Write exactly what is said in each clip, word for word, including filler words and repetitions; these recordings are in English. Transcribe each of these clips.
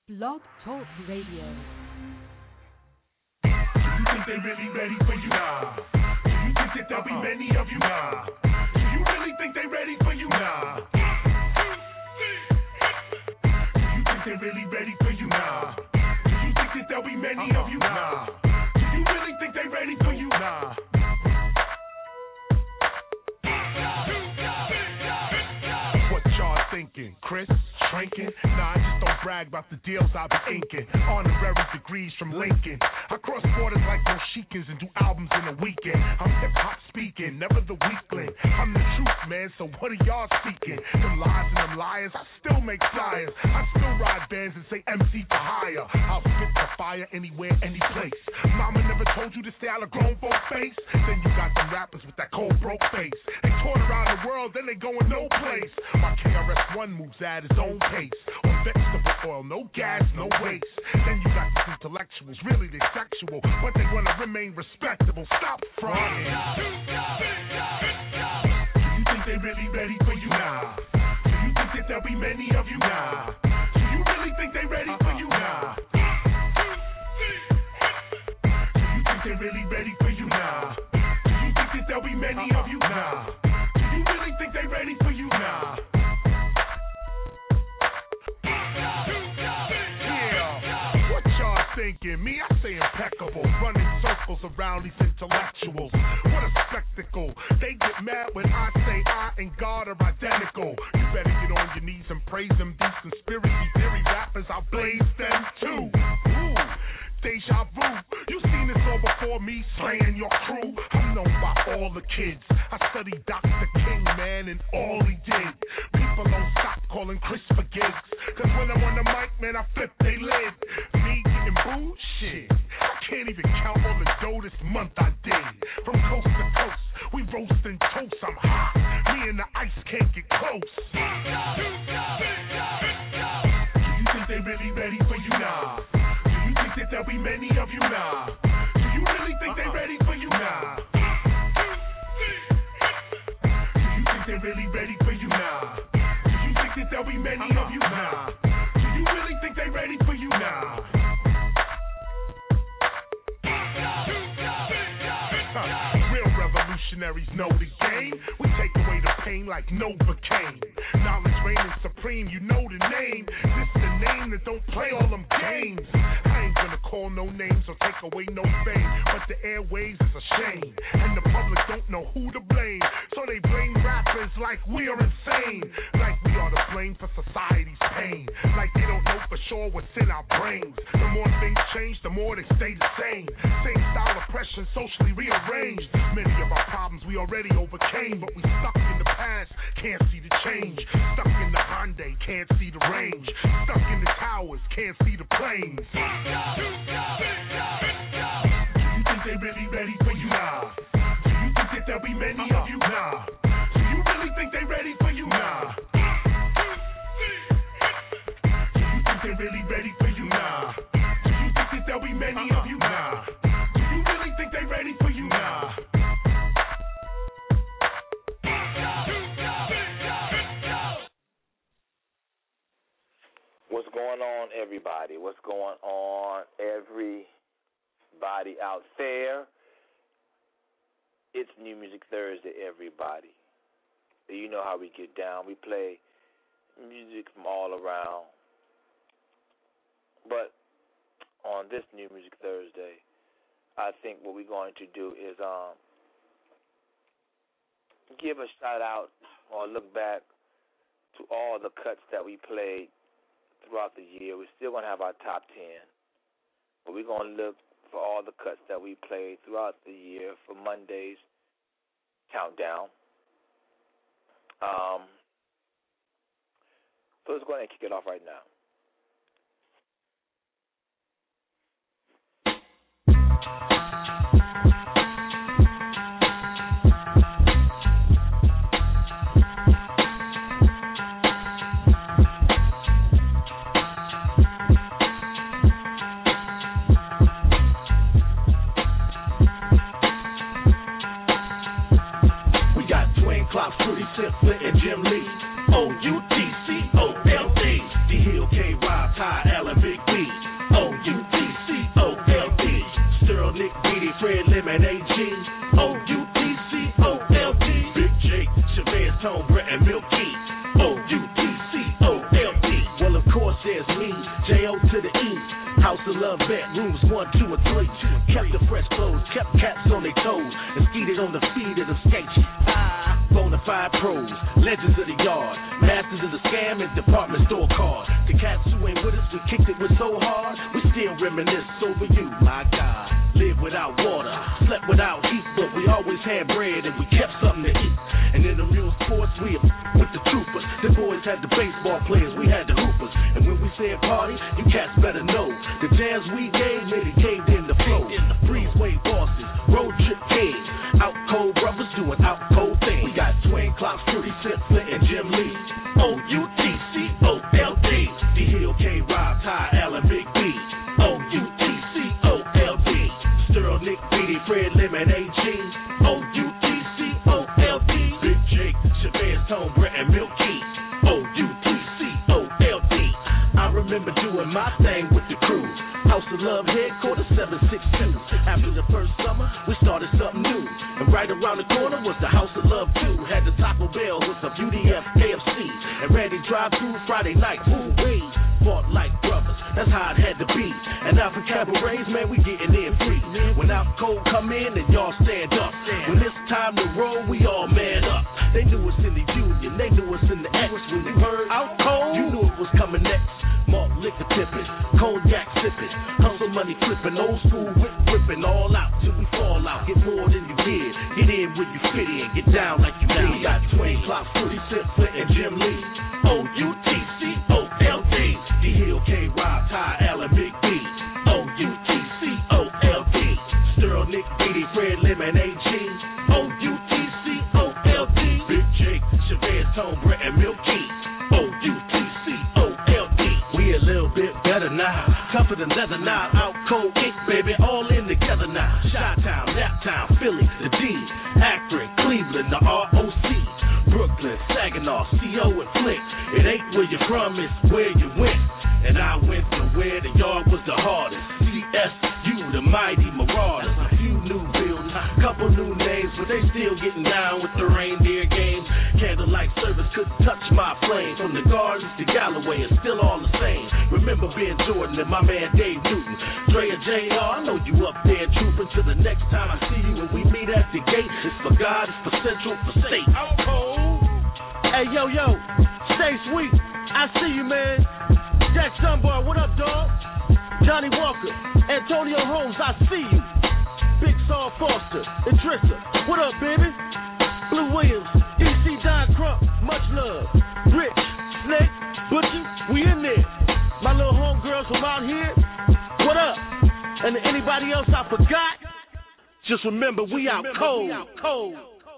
Blog Talk Radio. Do you think they really ready for you? Nah. Do you think that there'll be many of you? Nah. Do you really think they ready for you? Nah. Do you think they really ready for you? Nah. Do you think that there'll be many of you? Nah. Do you really think they ready for you? Nah. What y'all thinking, Chris? Shrinking? Nah, I just don't brag about the deals I be inking. Honorary degrees from Lincoln. I cross borders like Moshikans and do albums in a weekend. I'm hip-hop speaking, never the weakling. I'm the truth, man, so what are y'all seeking? Them lies and them liars, I still make flyers. I still ride bands and say M C for hire. I'll spit the fire anywhere, any place. Mama never told you to stay out of grown folk face? Then you got them rappers with that cold broke face. They toured around the world, then they going no place. My K R S One moves at his own pace. On vegetable oil, no gas, no waste. Then you got these intellectuals, really they sexual, but they wanna remain respectable. Stop fronting. Do you think they really ready for you? Nah. Do you think that there'll be many of you? Nah. Do you really think they ready for you? Nah. Do you think they really ready for you? Nah. Do you think that there'll be many of you? Nah. Do you really think they ready for you? Nah. Thinking me, I say impeccable, running circles around these intellectuals. What a spectacle! They get mad when I say I and God are identical. You better get on your knees and praise them. These conspiracy theory rappers, I blaze them too. Ooh, deja vu. You seen this all before me, slaying your crew. I'm known by all the kids. I studied Doctor King, man, and all he did. People don't stop calling Chris for gigs. Cause when I'm on the mic, man, I flip they lid. Me getting booed? Shit. I can't even count all the dough this month I did. From coast to coast, we roasting toast. I'm hot. Me and the ice can't get close. Do you think they really ready for you? Nah. Do you think that there'll be many of you? Nah. Do you really think they ready for you? Nah. Do you think they really ready for you? Nah. Do you think that there'll be many of you? Nah. Do you really think they ready for you? Nah. Revolutionaries know the game. We take away the pain like Novocaine. Knowledge reigning supreme, you know the name. This the name that don't play all them games. I ain't gonna call no names or take away no fame, but the airwaves is a shame, and the public don't know who to blame. So they blame rappers like we are insane, like we are to blame for society's pain, like they don't know for sure what's in our brains. The more things change, the more they stay the same. Same style oppression, socially rearranged. Many of our problems we already overcame, but we stuck in the past, can't see the change. Stuck in the Hyundai, can't see the range. Stuck in the towers, can't see the planes. Do you think they really ready for you? Nah. Do you think that there'll be many of you? Nah. Do you really think they ready for you? Nah. Do you think they really ready for you? Nah. Do you think that there'll be many of you? Nah. Do you really think they ready for you? Nah. What's going on, everybody? What's going on, everybody out there? It's New Music Thursday, everybody. You know how we get down. We play music from all around. But on this New Music Thursday, I think what we're going to do is um, give a shout out or look back to all the cuts that we played throughout the year. We're still going to have our top ten, but we're going to look for all the cuts that we played throughout the year for Monday's countdown. Um, so let's go ahead and kick it off right now. Clocks, Trudy Simpler, and Jim Lee. O U T C O L D. The Hill there's me, J O to the E. House of Love vet, rooms one, two, and three. Kept the fresh clothes, kept cats on their toes, and skeeted on the feet of the sketchy. Ah, bonafide pros, legends of the yard, masters of the scam and department store card. The cats who ain't with us, we kicked it with so hard, we still reminisce over you, my God. Lived without water, slept without heat, but we always had bread and we kept something to eat. And in the real sports, we with the troopers. The boys had the baseball players, we had the hoopers. And when we said party, you cats better know. The jams we gave made it caved in the flow. Breezeway bosses, road trip kings, out cold brothers doing out cold things. We got Twin Clocks, Fruity Sip, Flint, and Jim Lee. O U T C O L D. D Hill, K, Rob, Ty, Allen, Big B. O U T C O L D. Sterl, Nick, Beatty, Fred, Lemon, A G. O U T C O L D. Big Jake, Chavez, Tone, Brett, and Milky. O U T C O L D. I remember doing my thing with the crew. House of Love headquarters seven six two. After the first summer, we started something new. And right around the corner was the House of Love two. Had the Taco Bell with some U D F, K F C, and Randy drive-thru Friday night. Ooh wee, fought like brothers. That's how it had to be. And now for cabarets, man, we getting in free. When out cold come in, and y'all stand up. When it's time to roll, we all man up. They knew us in the Union, they knew us in the X. When you heard out cold, you knew it was coming next. Malt liquor tipping, cognac sipping, hustle money flipping, old school whip whipping, all out till we fall out. Get more than you did, get in when you fit in, get down like you did. We got Twin Clocks, Fruity Sip, Flint, and Jim Lee. O U T C O L D. D Hill, K, Rob, Ty, Allen, Big B. O U T C O L D. Sterl, Nick, Beatty, Fred, Lemon, A G. O U T C O L D. Big Jake, Chavez, Tone, Brett, and Milky. O U T C O L D. We a little bit better now, tougher than leather now, out cold ink, baby, all in together now. Chi-Town, Naptown, Philly, the D, Akron, Cleveland, the R O C, Brooklyn, Saginaw, C O and Flick. It ain't where you're from, it's where you went. And I went to where the yard was the hardest. C S U, the mighty Marauders. A few new buildings, couple new names, but they still getting down with the reindeer games. Candlelight service couldn't touch my flame. From the gardens to Galloway, it's still all the same. Remember being Jordan and my man Dave Newton. Dre and J R, I know you up there trooping. Till the next time I see you and we meet at the gate. It's for God, it's for Central, for state. Hey, yo, yo, stay sweet. I see you, man. Jack Sunbar, what up, dog? Johnny Walker, Antonio Holmes, I see you. Big Saul Foster, Idrissa, what up, baby? Blue Williams, E C Don Crump, much love. Rich, Snake, Butchie, we in there. My little homegirls from out here, what up? And anybody else I forgot, just remember we out cold. cold.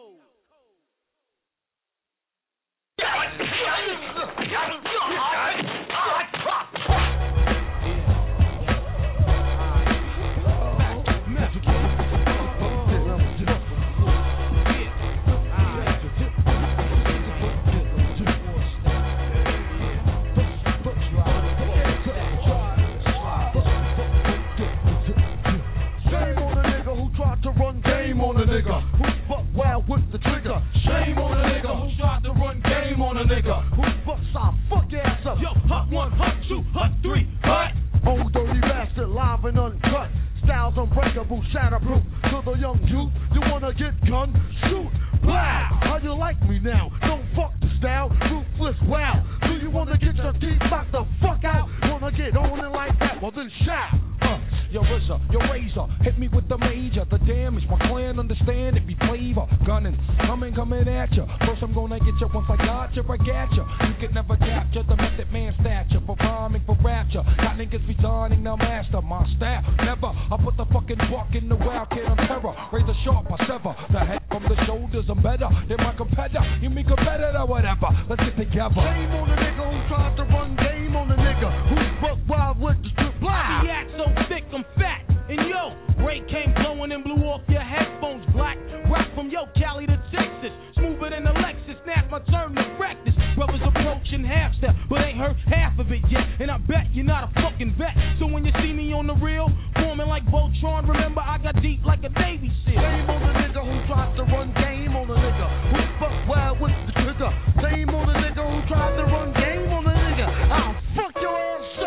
On a nigga who fuck wild with the trigger. Shame on a nigga who tried to run game on a nigga who fucks our fuck ass up. Yo, hut one, hut two, hut three, hut. Old dirty bastard, live and uncut. Styles unbreakable, shatterproof. To the young youth, you wanna get gun? Shoot, blah. How you like me now? Don't fuck the style, ruthless, wow. Do you wanna get your teeth knocked the fuck out? Wanna get on it like that? Well then shout. Uh, Yo, R Z A, yo, Razor, hit me with the major. The damage, my clan understand it be flavor. Gunning, coming, coming at ya. First I'm gonna get ya, once I got ya, I got ya. You can never capture the method man stature. For rhyming, for rapture. Got niggas resigning, now master my style. Never, I put the fucking buck in the wild kid on terror. Razor sharp, I sever. The head from the shoulders, I'm better than my competitor. You mean competitor, whatever. Let's get together. Game on the nigga who tried to run game on the nigga who buck wild with the strip blind. The act so thick, I'm fat. And yo, Ray came blowing and blew off your headphones black. Rock from yo, Cali to Texas. Smoother than a Lexus. Snap my turn to practice. Brothers approaching half step, but ain't heard half of it yet. And I bet you're not a fucking vet. So when you see me on the reel, forming like Voltron, remember I got deep like a Navy SEAL. Game on the nigga who tried to run game on the nigga who fuck wild with the trigger. Game on the nigga who tried to run game on the nigga. I'll fuck your ass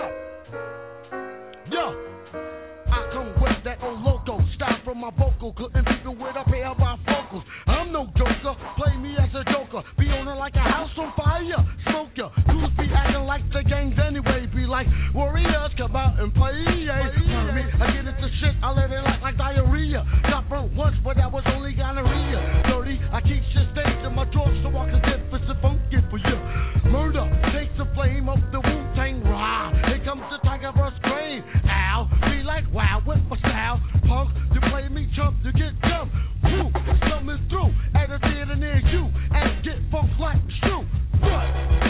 local, couldn't beat it with a pair of bifocals. I'm no joker, play me as a joker. Be on it like a house on fire, smoke ya. Dudes be acting like the gangs anyway. Be like warriors, come out and play. Yeah. Me, I get into shit, I let it like, like diarrhea. Got burnt once, but that was only gonorrhea. Dirty, I keep shit stains in my drawers so I can get for some funky for you. Murder takes the flame of the Wu-Tang Rah. Here comes the Tiger Verse Crane. Ow, be like wow with my style. Punk, you play me chump, you get jumped. Woo, something's through at a theater near you. And get funk like shoe. What?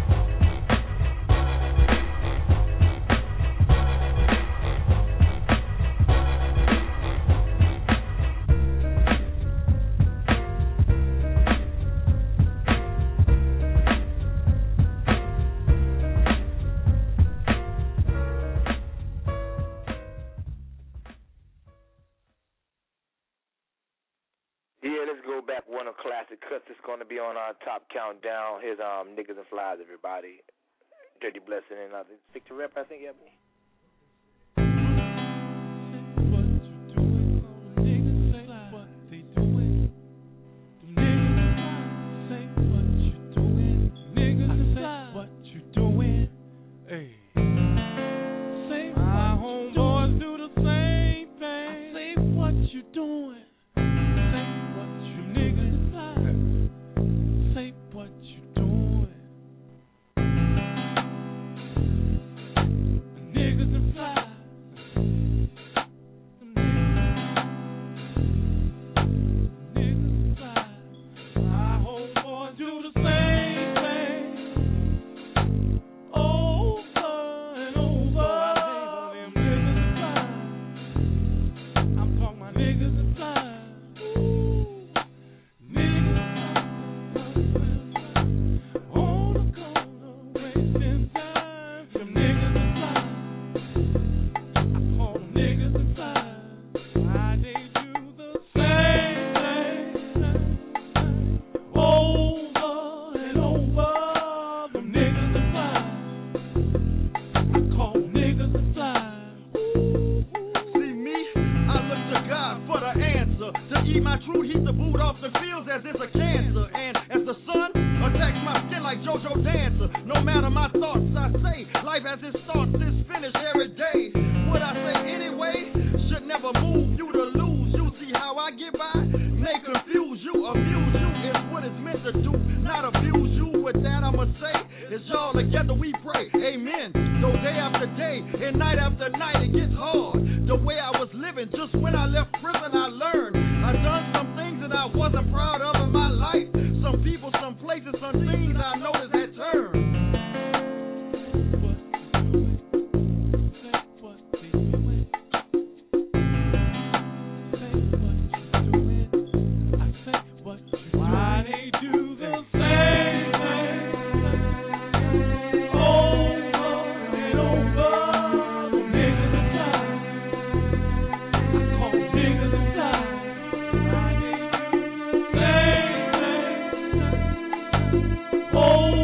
Yeah, let's go back one of classic cuts. It's going to be on our top countdown. Here's um Niggas and Flies, everybody. Dirty Blessing and uh, Victor Rep, I think, Ebony. Oh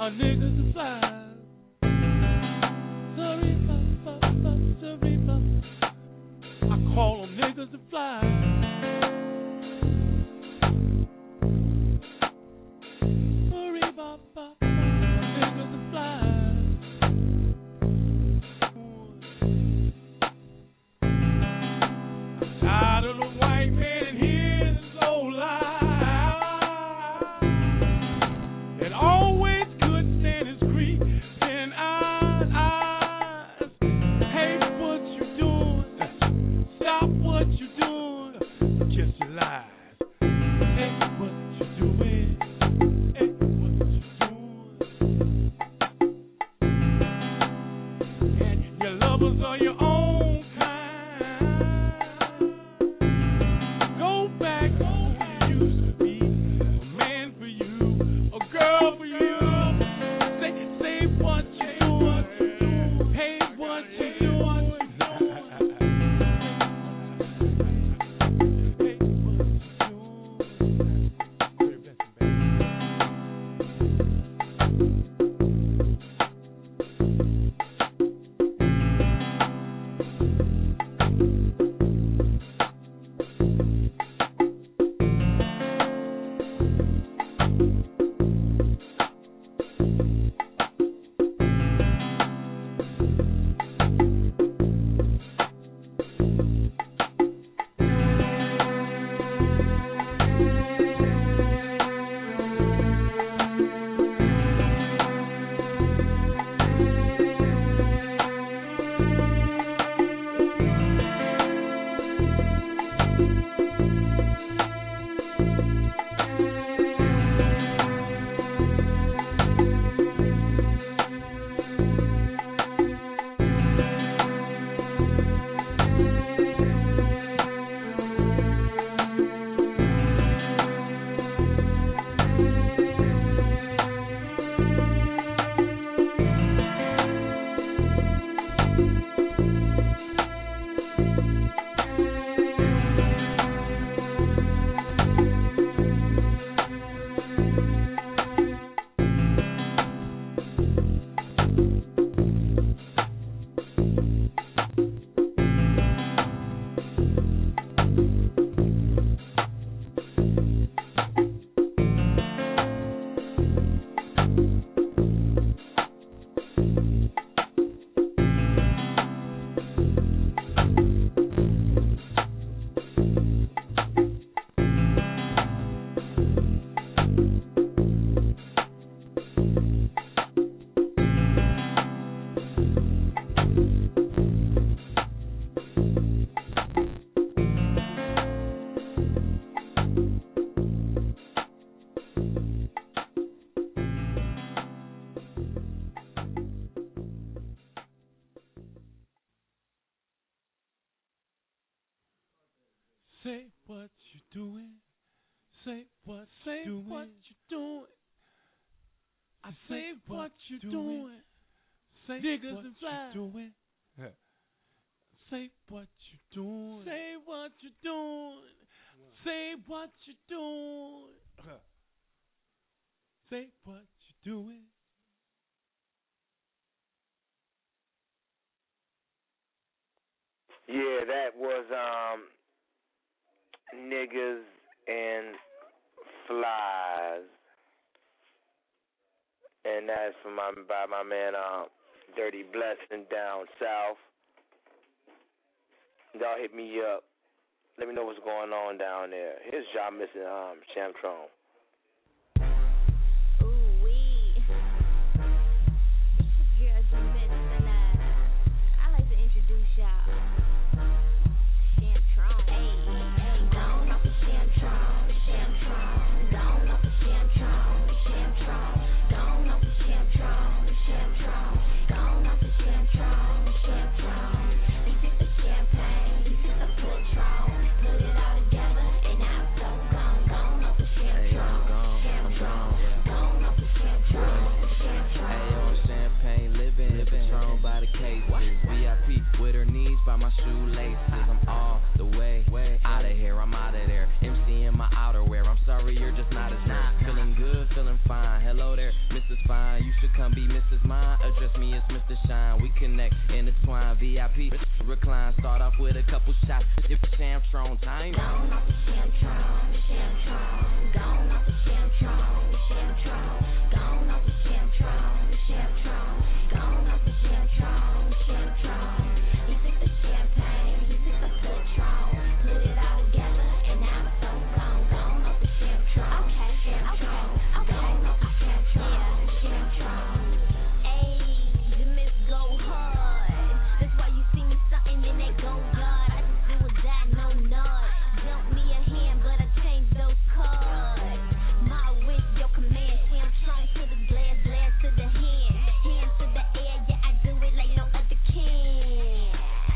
A nigga's a fly. Sorry, sorry, I call them niggas a fly. Sorry, niggas a fly. Tired of the white man and his old lie. It always could stand his creep and eyes. Hey, what you doing? Stop what you doing. Just your lies. Hey, what you doing? Hey, what you doing? And your lovers are your own kind. Go back to who you used to be. A man for you, a girl for you. Say, say what you doing. Hey, what you doing. Hey, what you doing. Say what you doing. Say what say doing. What you doing. I say what you doing. Say niggas what and fly. You doing. Say what you doing. Say what you doing. Say what you doing. Say what you doing. Yeah, that was um niggas and flies, and that's from my by my man uh, Dirty Blessing down south. Y'all hit me up. Let me know what's going on down there. Here's y'all missing um Chamtron. Hey. me, it's Mister Shine. We connect, intertwine, V I P, recline. Start off with a couple shots. If Shamtron time. Gone off the Shamtron, Shamtron. Gone off the Shamtron, Shamtron. Gone off the Shamtron, Shamtron. Gone off the Shamtron, Shamtron. He took the champagne, he took the Patron, put it all together, and now it's so gone. Gone off the Shamtron, okay, Shamtron. Okay, gone off the Shamtron, Shamtron. Ayy, the miss go hard. That's why you see me something, then they go God. I just do or die, no nod. Dump me a hand, but I changed those cards. My wish, your command. Shamtron to the glare, glare to the hand. Hand to the air, yeah, I do it like no other can.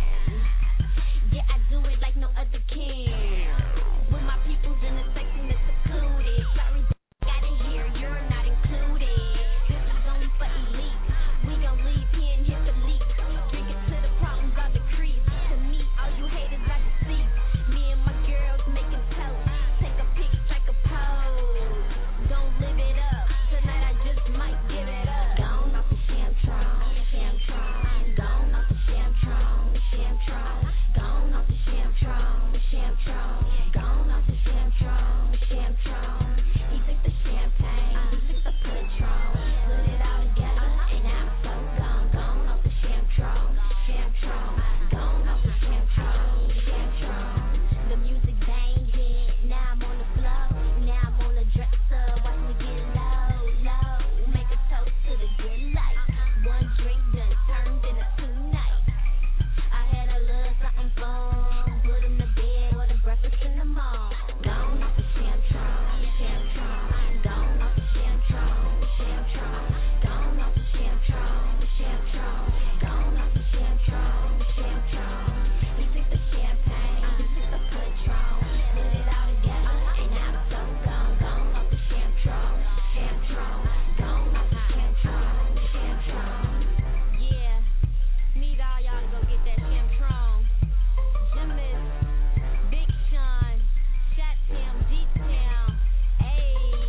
Yeah, I do it like no other can. With my peoples in the section that's secluded. Sorry, got it here, you're not included. This is only for elite. We gon' leave here and hit the leak. Drink it till the problems are decreased. To me, all you haters are deceased. Me and my girls making toast. Take a pic, strike a pose. Don't live it up. Tonight I just might give it up. Gone off the Shamtron, Shamtron. Gone off the Shamtron, Shamtron. Gone off the Shamtron, Shamtron. Gone off the Shamtron, Shamtron. He took the champagne, he took the Patron, put it all together, and now it's so gone. Gone off the Shamtron, Shamtron. Gone off the Shamtron, Shamtron. The music banging, now I'm on the floor, now I'm on the dresser. Watch me get low, low. Make a toast to the good life. One drink done turned into two nights. I had a little something fun. Put him to bed or the breakfast in the mall. Gone off the Shamtron, Shamtron. Gone off the Shamtron, Shamtron. Gone off the Shamtron, Shamtron. Gone off the Shamtron, Shamtron. He took the champagne, he took the Patron, put it all together, and now it's so gone. Gone off the Shamtron, Shamtron. Gone off the Shamtron, Shamtron. Yeah, need all y'all to go get that Shamtron. Jimmy's, Big Sean, Shot Town, D-Town, ayy.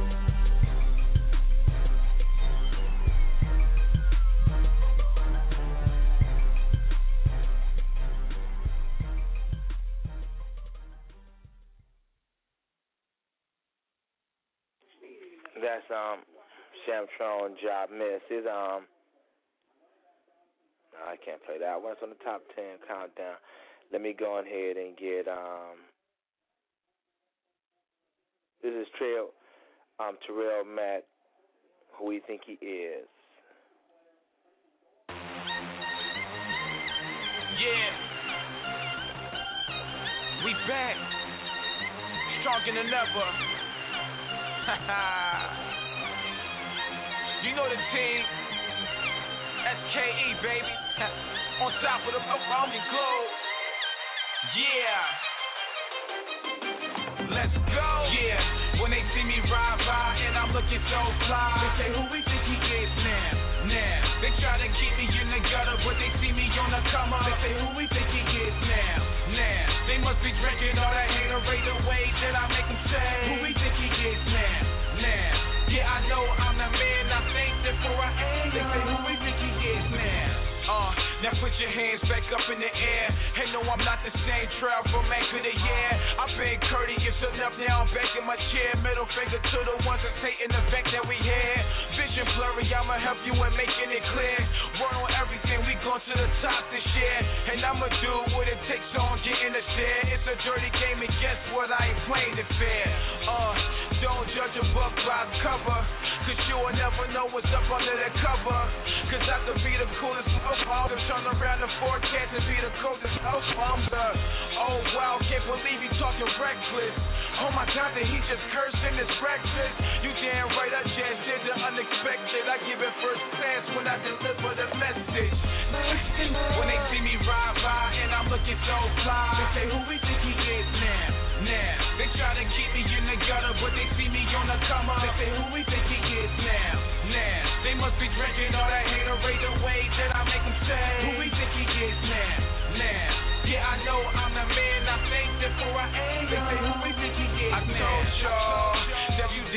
That's um Shamtron Job Miss. Is um no, I can't play that one. It's on the top ten countdown. Let me go ahead and get um this is Trail um Terrell Mack, Who We Think He Is. Yeah, we back, stronger than ever. You know the team, S K E baby, on top of the around the globe. Yeah, let's go. Yeah, when they see me ride by and I'm looking so fly, they say who we think he is now. Now they try to keep me in the gutter, but they see me on the come up. They say who we think he is now. Now they must be drinking all that haterade away that I make them say who we think he is now. Now yeah, I know I'm the man. I think therefore I am. They say who we think he is now. Uh, now put your hands back up in the air. Hey, no, I'm not the same trail from Anchor to yeah. I've been courteous enough, now I'm back in my chair. Middle finger to the ones that's hating the fact that we here. Vision blurry, I'ma help you in making it clear. Word on everything, we going to the top this year. And I'ma do what it takes on getting us there. It's a dirty game and guess what, I ain't playing it fair. Uh, don't judge a book by its cover, cause you'll never know what's up under the cover. Cause I could be the coolest I'm turn around the forecast and be the coldest house. I'm the oh wow, can't believe you talking reckless. Oh my God, did he just curse in this breakfast? You damn right, I just did the unexpected. I give it first class when I deliver the message. When they see me ride by and I'm looking so fly, they say who we think he is now. Now they try to keep me in the gutter, but they see me on the come up. They say who we think he is now. Now they must be drinking all that haterade away that I make them say who we think he is now. Now yeah, I know I'm the man. I think therefore I am. They say who we think he is now. I told y'all that you didn't see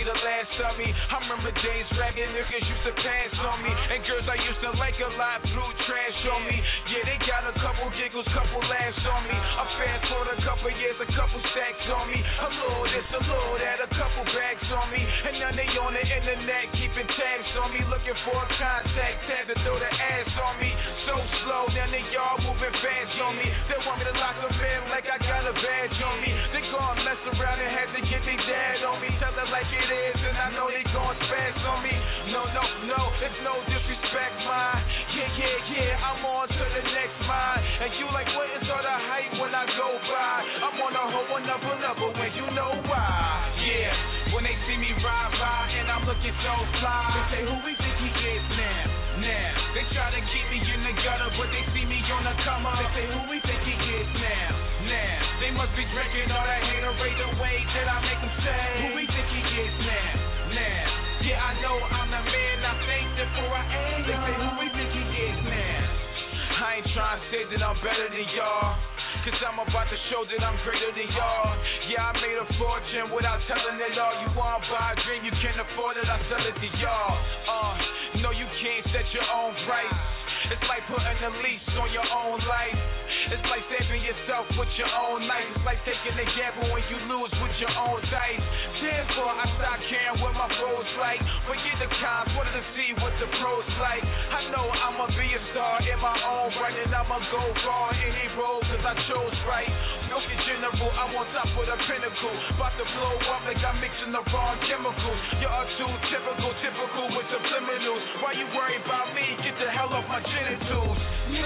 be the last of me. I remember days ragged niggas used to pass on me, and girls I used to like a lot blew trash on me. Yeah, they got a couple giggles, couple laughs on me. I fast forward a couple years, a couple stacks on me. A little this, a little that, a couple bags on me, and now they on the internet keeping tabs on me, looking for a contact tab to throw the ass on me. So slow, now they all moving fast on me. They want me to lock them in like I got a badge on me. They gon' mess around and have to get their dad on me. Tell it like it is, and I know they gon' spaz on me. No, no, no, it's no disrespect, mine. Yeah, yeah, yeah, I'm on to the next mine. And you like, what is all the hype when I go by? I'm on a whole another level when you know why. Yeah, when they see me ride by and I'm looking so fly, they say, who we think he is now? Now, they try to keep me in the gutter, but they see me on the come up. They say, who we think he is now? Now, they must be drinking all that haterade the way that I make them say, who we think he is now? Now, yeah, I know I'm the man, I think before I am. They say, who we think he is now? I ain't trying to say that I'm better than y'all, cause I'm about to show that I'm greater than y'all. Yeah, I made a fortune without telling it all. You want to buy a dream, you can't afford it, I sell it to y'all. Uh, no, you can't set your own price. It's like putting a lease on your own life. It's like saving yourself with your own knife. It's like taking a gamble when you lose with your own dice. Therefore, I stop caring what my foes like. Forget the cons, wanted to see what the pros like. I know I'ma be a star in my own right, and I'ma go far in any role cause I chose right. Milky General, I'm on top of the pinnacle. About to blow up like I'm mixing the wrong chemicals. You're too typical, typical with subliminals. Why you worry about me? Get the hell off my genitals.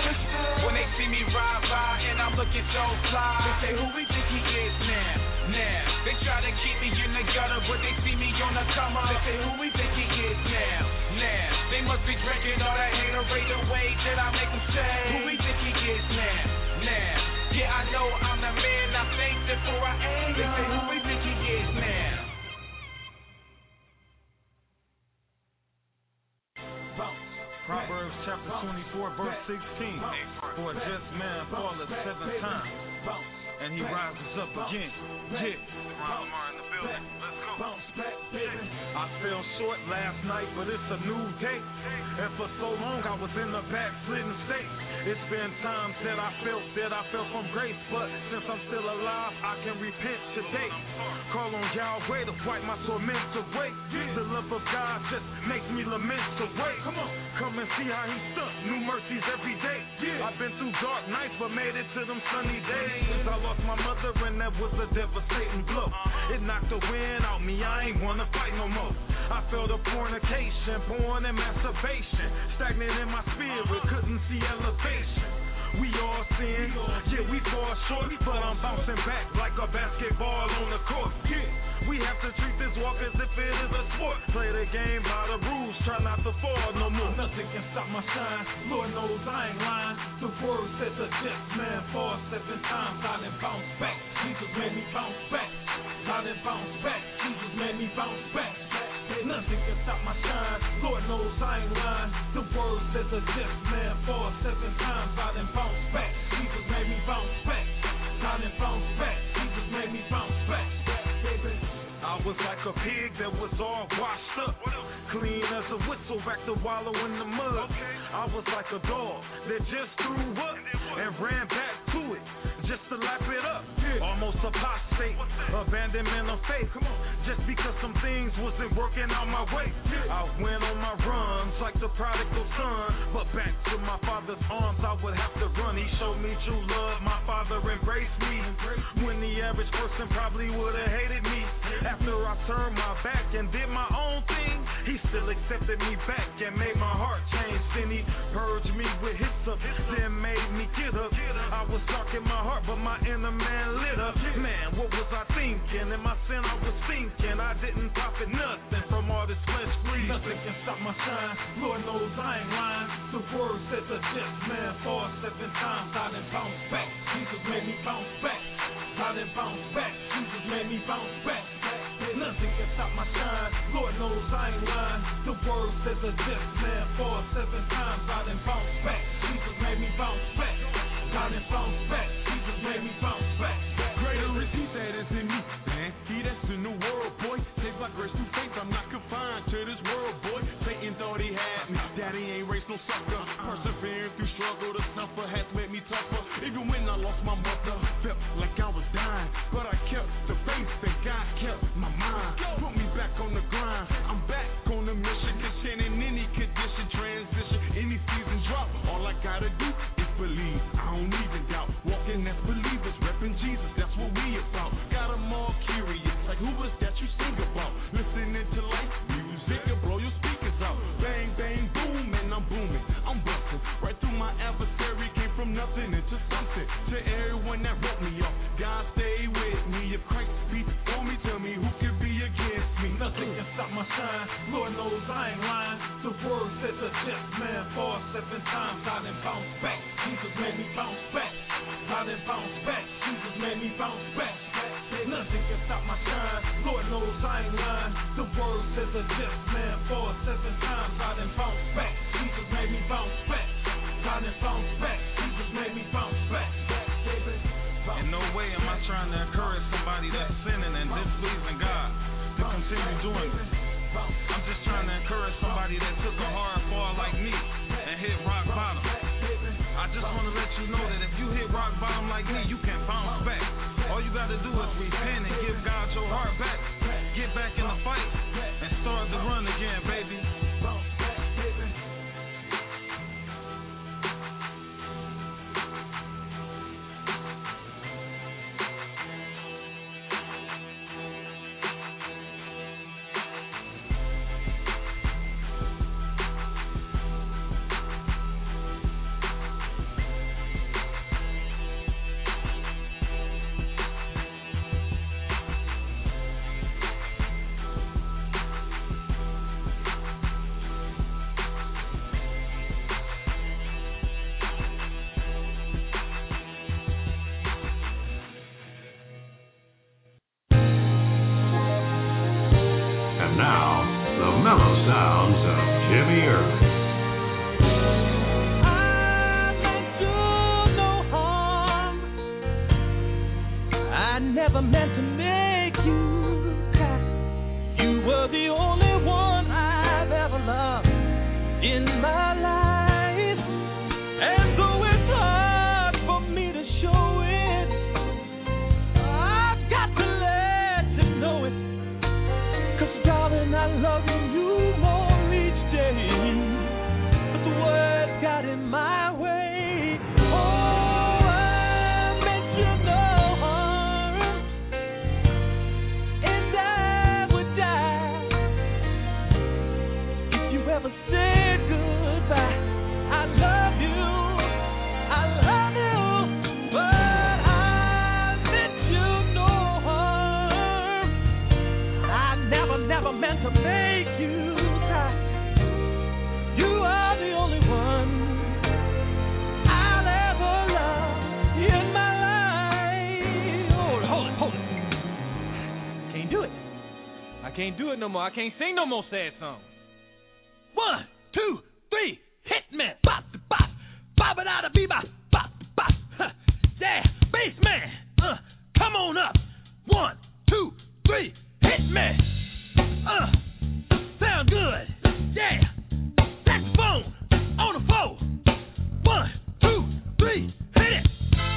When they see me ride by and I'm looking so fly, they say, who we think he is now? Now, they try to keep me in the gutter, but they see me on the come up. They say, who we think he is now? Now, they must be drinking all that haterade the way that I make them say, who we think he is now? Now, yeah, I know I'm the man, I think before I am. They say, who we think he is now? Proverbs chapter twenty-four, verse sixteen. For a just man falleth seven times, and he rises up again. Yeah. Lamar in the building. Let's go. I fell short last night, but it's a new day. And for so long I was in the backslidden state. It's been times that I felt that I fell from grace, but since I'm still alive, I can repent today. Call on Yahweh to wipe my torments away. The love of God just makes me lament to wait. Come on, come and see how He stuck new mercies every day. I've been through dark nights, but made it to them sunny days. I lost my mother, and that was a devastating blow. It knocked the wind out me. I ain't wanna fight no more. I felt a fornication, porn and masturbation, stagnant in my spirit, couldn't see elevation. We all sin, yeah, we fall short, but I'm bouncing back like a basketball on the court. Yeah, we have to treat this walk as if it is a sport. Play the game by the rules, try not to fall no more. Nothing can stop my shine, Lord knows I ain't lying. The word says a just man falls seven times, I done bounce back. Jesus made me bounce back. I done bounce back. Jesus made me bounce back. Nothing can stop my shine. Lord knows I ain't lying. The word says a just man falls seven times. I done bounce back. Jesus made me bounce back. I done bounce back. Jesus made me bounce back. I was like a pig that was all washed up, clean as a whistle, back to wallow in the mud. I was like a dog that just threw up and ran back to it just to lap it up. Almost apostate, abandonment of faith, just because some things wasn't working out my way. I went on my runs like the prodigal son, but back to my father's arms I would have to run. He showed me true love, my father embraced me, when the average person probably would have hated me. After I turned my back and did my own thing, he still accepted me back and made my heart change. Then he purged me with hyssop, then made me get up. I was dark in my heart, but my inner man lit up. Man, what was I thinking? In my sin I was thinking I didn't profit nothing from all this flesh greed. Nothing can stop my shine, Lord knows I ain't lying. The word says a just man falls seven times. I done bounce back. Jesus made me bounce back. I done bounce back. Jesus made me bounce back. Nothing can stop my shine, Lord knows I ain't lying. The word says a just man falls seven times. I done bounce back. Jesus made me bounce back. I done bounce back. Jesus made me bounce back. Greater is he that is in me, man. He that's in the world, boy. Takes my grace through faith. I'm not confined to this world, boy. Satan thought he had me. Daddy ain't raised no sucker. Persevering through struggle, the suffer has made me tougher. Even when I lost my mother, felt like I was dying, but I kept the faith and God kept my mind. Put me back on the grind. I'm back on the mission, content in any condition, transition, any season drop. All I gotta do is believe. I don't even doubt. Walking as believers, repping Jesus. That's what we about. Got 'em all curious, like who was that you sing about? Listening to life music and blow your speakers out. Bang, bang, boom, and I'm booming. I'm busting right through my adversary. Came from nothing into something. To everyone that wrote me off, God stay with me. If Christ be for me, tell me who can be against me. Nothing can stop my shine. Lord knows I ain't lying. The word says a just man falls seven times. I done bounce back. Jesus made me bounce back. I done bounce back. Jesus made me bounce back. Nothing can stop my shine. Lord knows I ain't lying. The word says a just man falls seven times. I done bounce back. Jesus made me bounce back. I done bounce back. Jesus made me bounce back. In no way am I trying to encourage somebody that's sinning and displeasing God to continue doing this. I'm just trying to encourage somebody that took a hard fall like me and hit rock bottom. I just want to let you know that if you hit rock bottom like me, you can bounce back. All you got to do is repent and give God your heart back. Get back in the fight and start the run again, baby. I can't sing no more sad songs. One, two, three, hit me. Bop, bop, bop it out of bebop, bop, bop. Huh. Yeah, bass man, uh, come on up. One, two, three, hit me. Uh, sound good. Yeah, saxophone on the floor. One, two, three, hit it.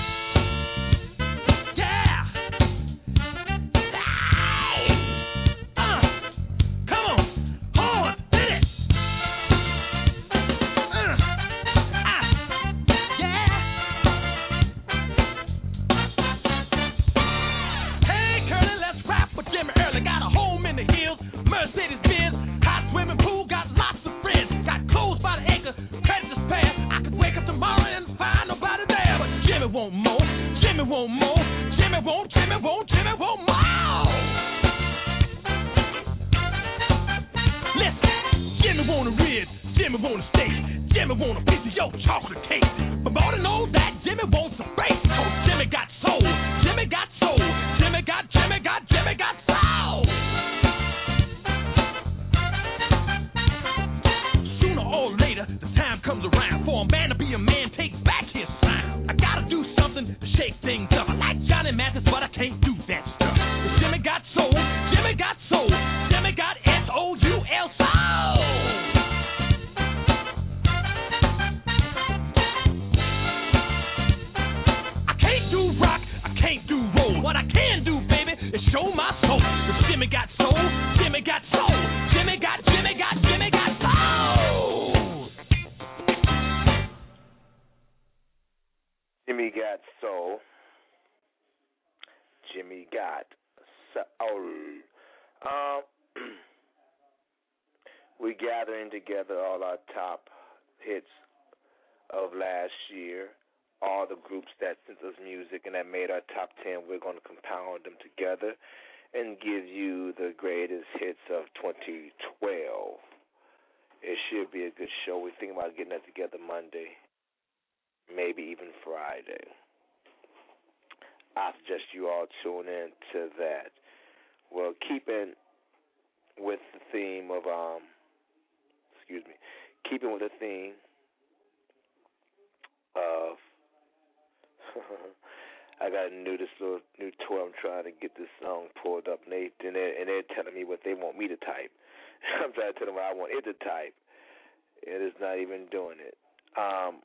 Want more, Jimmy want more, Jimmy want, Jimmy want, Jimmy want more. Listen, Jimmy want a rib, Jimmy want a steak, Jimmy want a piece of your chocolate cake. But more than all that, Jimmy wants a break. Oh, Jimmy got soul, Jimmy got soul, Jimmy got, Jimmy got, Jimmy got soul. we're gathering together all our top hits of last year, all the groups that sent us music and that made our top ten. We're going to compound them together and give you the greatest hits of twenty twelve. It should be a good show. We're thinking about getting that together Monday, maybe even Friday. I suggest you all tune in to that. Well, keeping with the theme of, um, excuse me, keeping with the theme of, I got to new this little new tour. I'm trying to get this song pulled up, and, they, and, they're, and they're telling me what they want me to type. I'm trying to tell them what I want it to type. It is not even doing it. Um,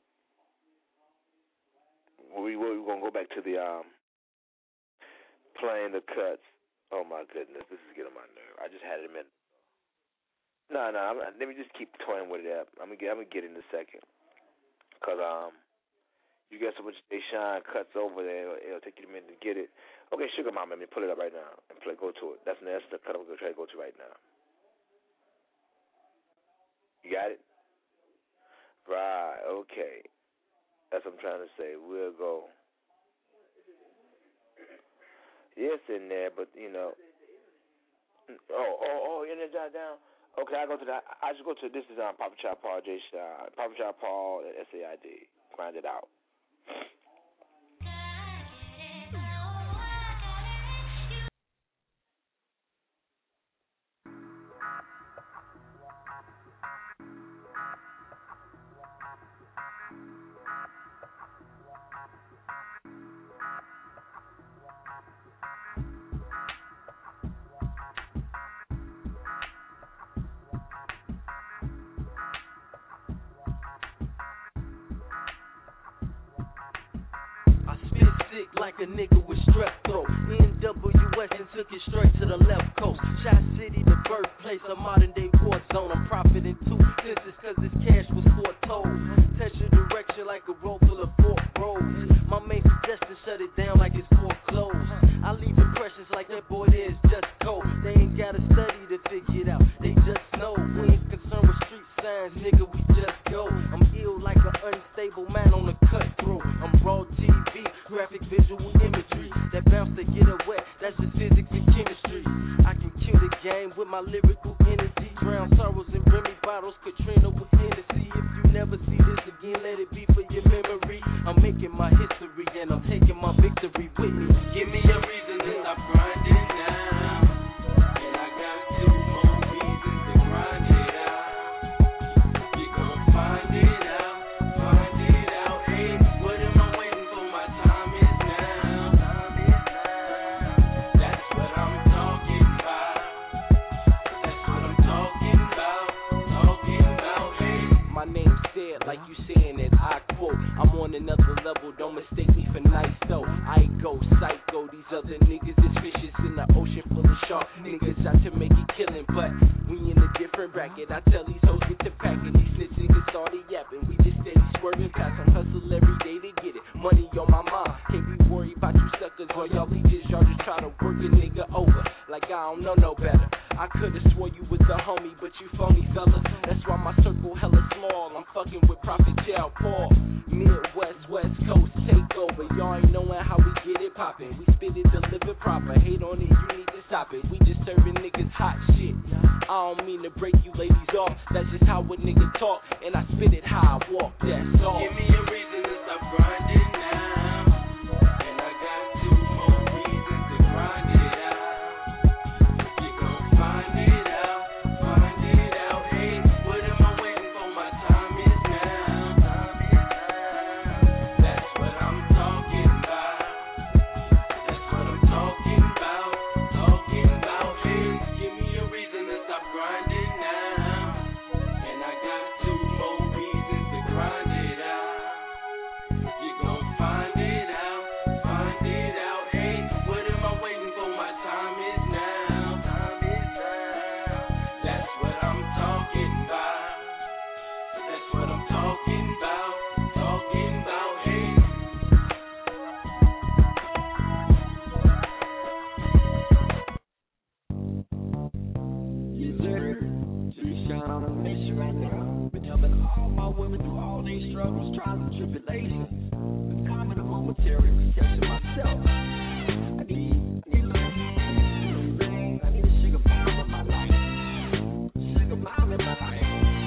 we, we're going to go back to the um, playing the cuts. Oh, my goodness. This is getting on my nerve. I just had it a minute. No, no. I'm, let me just keep toying with it up. I'm going to I'm gonna get it in a second. Because um, you got so much they shine cuts over there. It'll, it'll take you a minute to get it. Okay, Sugar Mama, let me pull it up right now and play. Go to it. That's, that's the cut I'm going to try to go to right now. You got it? Right, okay. That's what I'm trying to say. We'll go. Yes, in there, but, you know. Oh, oh, oh, in there, jot down. Okay, I go to that. I just go to, this is um, Papa Child Paul, J. Shine. Papa Child Paul, S A I D. Grind it out. Like a nigga with strep throat. N W S and took it straight to the left coast. Shot City, the birthplace of modern day war zone. I'm profiting two senses cause this cash was foretold. Test your direction like a roll full of fork roads. My main suggestion, shut it down like it's foreclosed. I leave impressions like that boy there is just cold. They ain't gotta study to figure it out. They just know. We ain't concerned with street signs, nigga, we just go. I'm ill like an unstable man on the cutthroat. I'm raw T V, graphic visual imagery that bounce to get it wet. That's just physics and chemistry. I can kill the game with my lyrical energy. Drown sorrows in Remy bottles, Katrina with Hennessy. If you never see this again, let it be for your memory. I'm making my history and I'm taking my victory with me. Give me a reason to stop grinding now. And I got two more reasons to grind it out. You gon' find it out, find it out. Hey, what am I waiting for? My time is now. That's what I'm talking about. That's what I'm talking about. Talking about, hey. My name's said like you saying it, I quote. I'm on another level, don't mistake me for nice though. I go psycho, these other niggas is fishes in the ocean full of shark. Niggas out to make it killing, but we in a different bracket. I tell these hoes get to packing, these snitch niggas started yapping. We just steady swerving past them, hustle every day to get it. Money on my mind, can't be worried about you suckers or y'all leeches. Y'all just try to work a nigga over like I don't know no better. I could've swore you was a homie, but you phony fellas. That's why my circle hella small. I'm fucking with Prophet Child Paul. Midwest, West Coast, take over. Y'all ain't knowing how we get it poppin'. We spit it, deliver proper. Hate on it, you need to stop it. We just serving niggas hot shit. I don't mean to break you ladies off. That's just how a nigga talk, and I spit it how I walk. That's all. Give me a reason to stop grinding now. And I got two more reasons to grind it out. You gon' find it out, find it out. Hey, what am I waiting for? My time is now. That's what I'm talking about. That's what I'm talking about. Talking about, hey, give me a reason to stop grinding now. And I got two more reasons to grind it out. You struggles, trials, and tribulations. The time and a momentary reception myself. I need, I need a little hand, thing. I need a sugar mom in my life. Sugar mom in my life.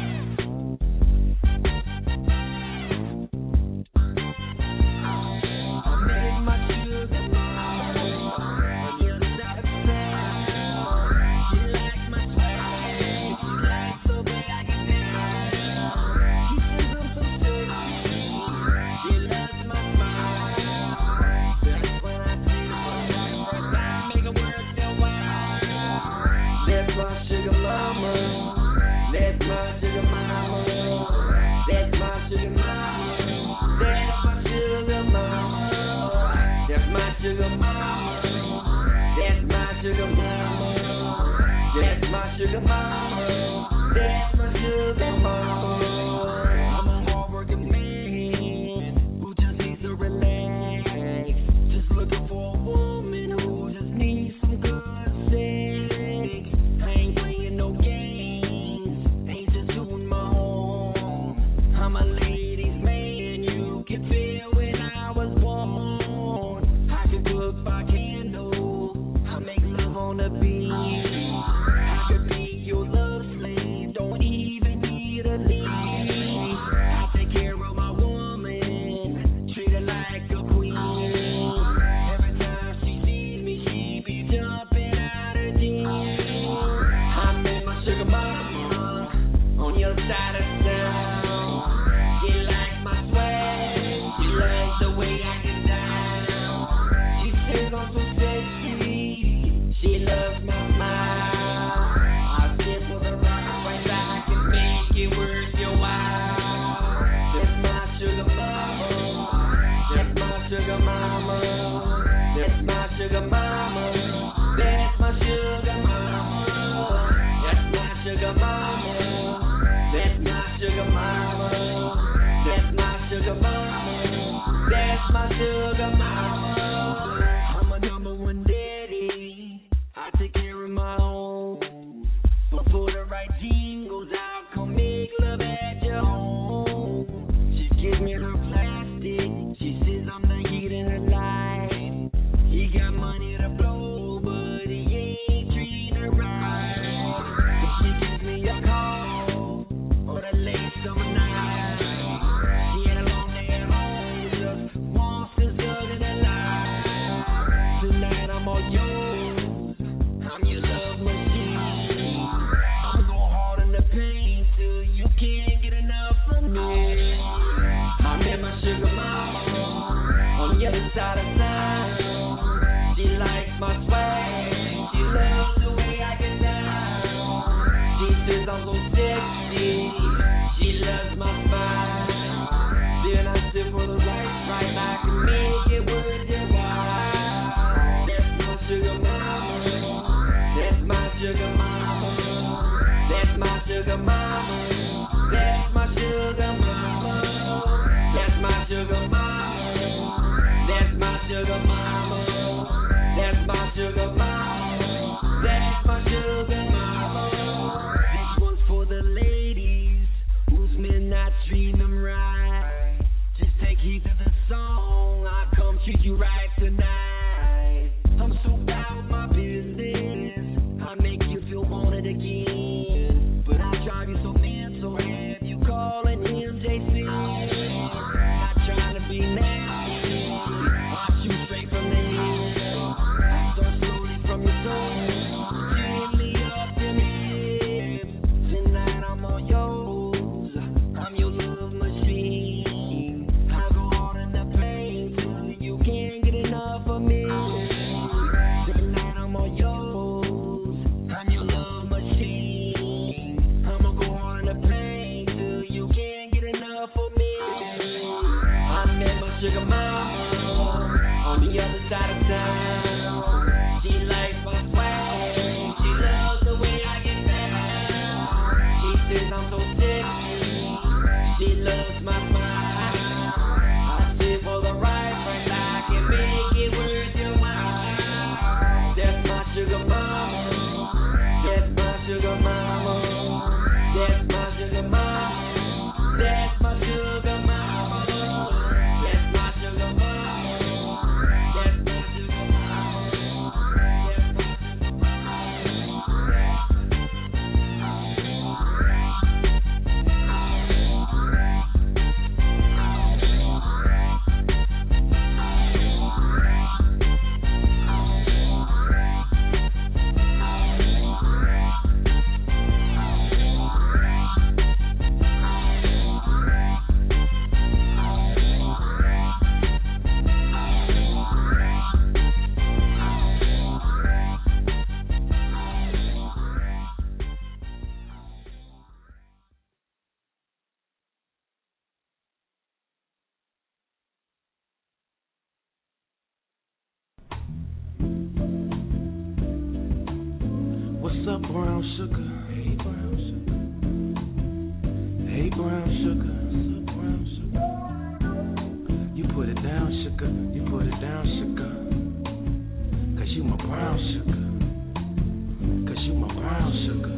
I met my sugar mama on the other side of town. She likes my swag, she likes the way I get down. She says I'm so sexy, she loves my smile. That's when I see her for the first time, make her work their while. That's my sugar mama, that's my sugar mama, that's my sugar mama, that's my sugar mama, that's my sugar mama, that's my sugar mama, that's my sugar mama, that's my sugar mama. I'm a hard-working man who just needs to relax, just looking for a woman who just needs some good sex. I ain't playing no games, ain't just doing my own. I'm a ladies' man, you can feel when I was born. I can cook by candle, I make love on the beach. I could be your love slave, don't even need a leash. I take care of my woman, treat her like a queen. Every time she sees me, she be jumping out her jeans. I met my sugar mama on the other side of town. She likes my swag, she likes the way I get down. She says I'm so sexy, she loves my smile. I sit for the rock right so I can make it worth your while. That's my sugar mama, that's my sugar mama, that's my sugar mama, that's my sugar mama, that's my sugar mama, that's my sugar mama, that's my sugar mama, that's my sugar mama. I'm a number one daddy, I take care of my own. But for the right jingles, I'll come make love at your home. She gives me her plastic, she says I'm the heat in her life. He got money to blow, but he ain't treating her right. So she gives me a call on a late summer night. She had a long day at home, just wants to hug in her life. Tonight I'm all yours, I'm your love machine. I'ma go hard in the paint till you can't get enough from me. I met my sugar mama on the other side of town. She likes my swag, she loves the way I get down. She says I'm so sexy, she loves my smile. Then I sit for the right, right, I can make it worth your while. That's my sugar mama, that's my sugar mama, that's my sugar mama, that's my sugar mama, that's my sugar mama, that's my sugar mama, that's my sugar mama, that's my sugar mama. This one's for the ladies whose men not treating them right. Just take heed to the song, I come treat you right tonight. I'm so about my business, I make you feel wanted again. But I drive you so mad, so have you calling him J C. Not trying to be nasty, I shoot straight from the head. I start slowly from your soul, gently up in the head. Tonight I'm all yours, I'm your love machine. I go hard in the paint till you can't get enough of me. Tonight I'm all yours, I'm your love machine. I'ma go hard in the paint till you can't get enough of me. I met my sugar mama on the other side of town. She likes my swag, she loves the way I get down. She says I'm so sexy, she loves my smile. I sit for the right, right, I can make it worth your while. That's my sugar mama, that's my sugar mama, that's my sugar mama, that's my sugar mama. up, brown sugar? Hey, brown sugar. Hey, brown sugar. What's up, brown sugar? You put it down, sugar. You put it down, sugar. Cause you my brown sugar. Cause you my brown sugar.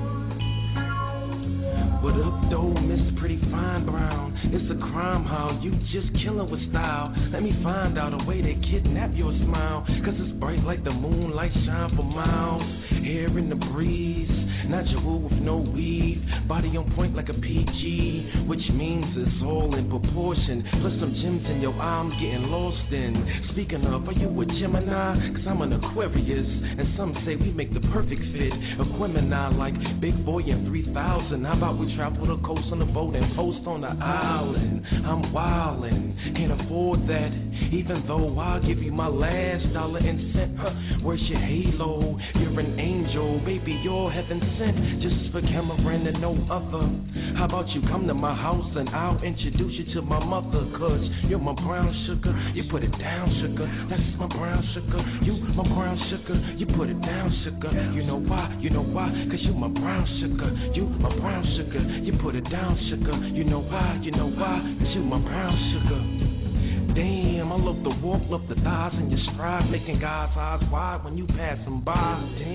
What up, though, Miss Pretty Fine Brown? It's a crime how you just killin' with style. Let me find out a way to kidnap your smile. Cause it's bright like the moonlight shine for miles. Hair in the breeze, natural with no weave. Body on point like a P G, which means it's all in proportion. Plus some gems in your eye I'm getting lost in. Speaking of, are you a Gemini? Cause I'm an Aquarius, and some say we make the perfect fit. Aquemini like Big Boy and three thousand. How about we travel the coast on the boat and post on the island? I'm wildin', can't afford that. Even though I'll give you my last dollar and cent. Huh, where's your halo? You're an angel, baby, you're heaven sent. Just for Cameron and no other. How about you come to my house and I'll introduce you to my mother? Cause you're my brown sugar, you put it down, sugar. That's my brown sugar, you my brown sugar. You put it down, sugar. You know why, you know why? Cause you my brown sugar, you my brown sugar. You put it down, sugar. You know why, you know why? Cause you my brown sugar. Damn, I love the walk, love the thighs and your stride, making God's eyes wide when you pass them by.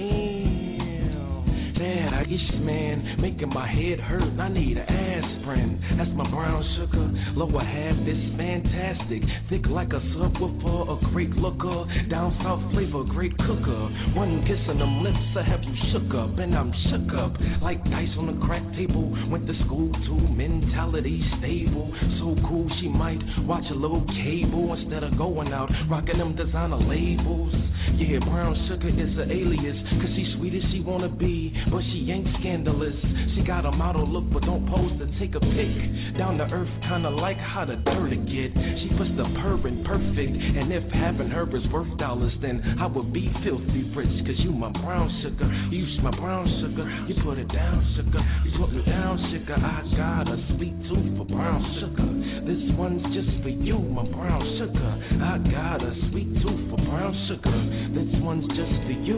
Damn, that I get you, man, making my head hurt. I need an aspirin. That's my brown sugar. Lower half is fantastic, thick like a subwoofer, a great looker. Down south flavor, great cooker. One kiss on them lips, I have you shook up, and I'm shook up like dice on the crack table. Went to school too, mentality stable. So cool, she might watch a little cable instead of going out rocking them designer labels. Yeah, brown sugar is an alias, cause she's sweet as she wanna be, but she ain't scandalous. She got a model look, but don't pose to take a pic. Down to earth, kinda like how the dirt to get. She puts the purring perfect, and if having her is worth dollars, then I would be filthy rich. Cause you my brown sugar, you my brown sugar. You put it down, sugar. You put me down, sugar. I got a sweet tooth for brown sugar. This one's just for you, my brown sugar. I got a sweet tooth for brown sugar. This one's just for you.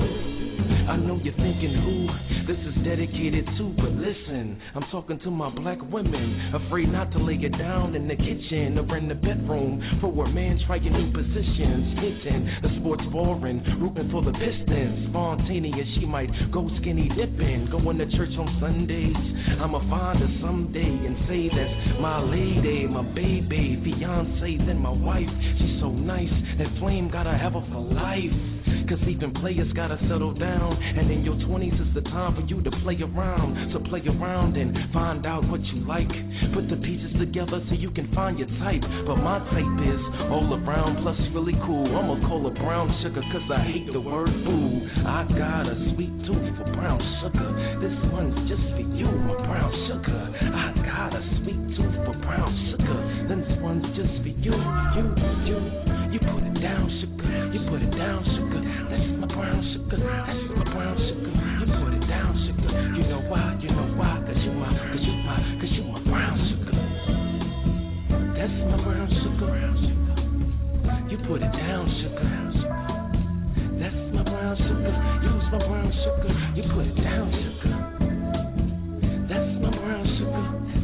I know you're thinking who this is dedicated to, but listen, I'm talking to my black women, afraid not to lay it down in the kitchen or in the bedroom for a man trying new positions, hitting the sports foreign, rooting for the Pistons, spontaneous, she might go skinny dipping, going to church on Sundays. I'ma find her someday and say that's my lady, my baby, fiance, then my wife. She's so nice, that flame gotta have her for life. Cause even players gotta settle down, and in your twenties is the time for you to play around. So play around and find out what you like. Put the pieces together so you can find your type. But my type is all around plus really cool. I'ma call her brown sugar cause I hate the word boo. I got a sweet tooth for brown sugar. This one's just for you, my brown sugar. I got a sweet tooth for brown sugar. This one's just for you, you, you. You put it down, sugar. You put it down, sugar. That's my brown sugar. That's my brown sugar. You put it down, sugar. You know why? You know why? Cause you my, cause you my, cause you my brown sugar. That's my brown sugar. You put it down, sugar. That's my brown sugar. Use my brown sugar. You put it down, sugar. That's my brown sugar.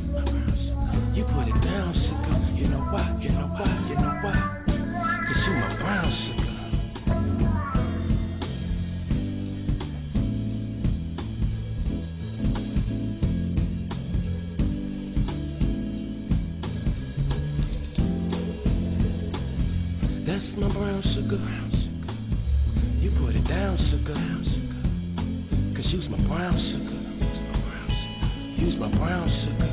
You put it down, sugar. You know why? You know why? You know why? Cause you my brown sugar. That's my brown sugar. You put it down, sugar. Cause you's my brown sugar. You's my brown sugar.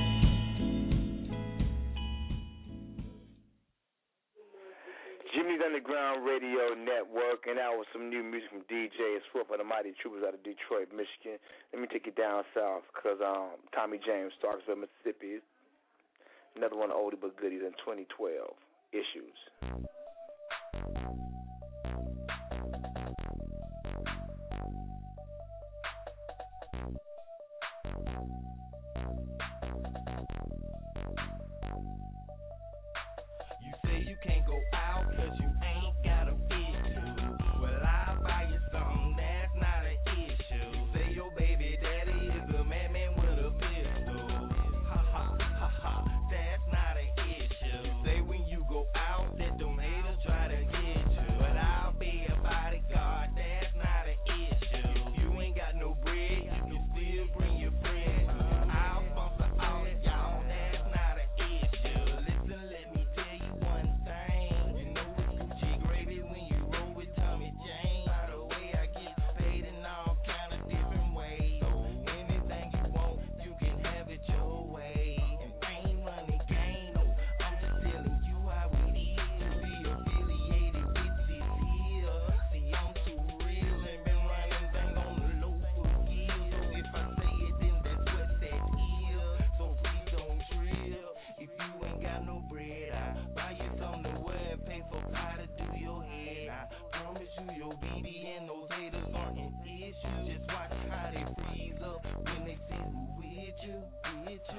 Jimmy's Underground Radio Network, and that was some new music from D J Swift and the Mighty Troopers out of Detroit, Michigan. Let me take you down south, because um, Tommy James, Starksville, Mississippi. Another one of oldie but goodies in twenty twelve, Issues. You say you can't go out cause you ain't got a issue. Well, I'll buy you something, that's not an issue. Say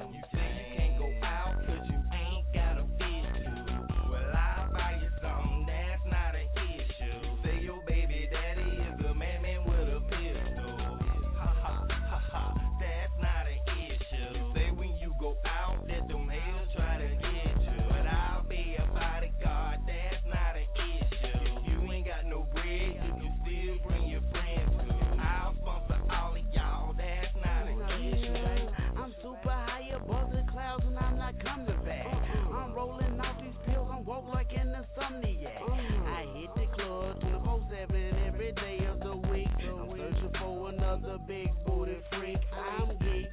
issue. You say you can't go out cause you ain't got a fish to. Well, I'll buy you something, that's not an issue. You say your baby daddy is a man, man with a pistol. Ha ha ha ha, that's not an issue. You say when you go out that them haters try to get you. But I'll be a bodyguard, that's not an issue. If you ain't got no bread, you can still bring your friends to. I'll sponsor all of y'all, that's not an issue. I'm super high above the clouds and I'm not coming back. I'm rolling off these pills, I'm woke like an insomniac. I hit the club twenty-four seven every day of the week. I'm searching for another big booty freak. I'm geek.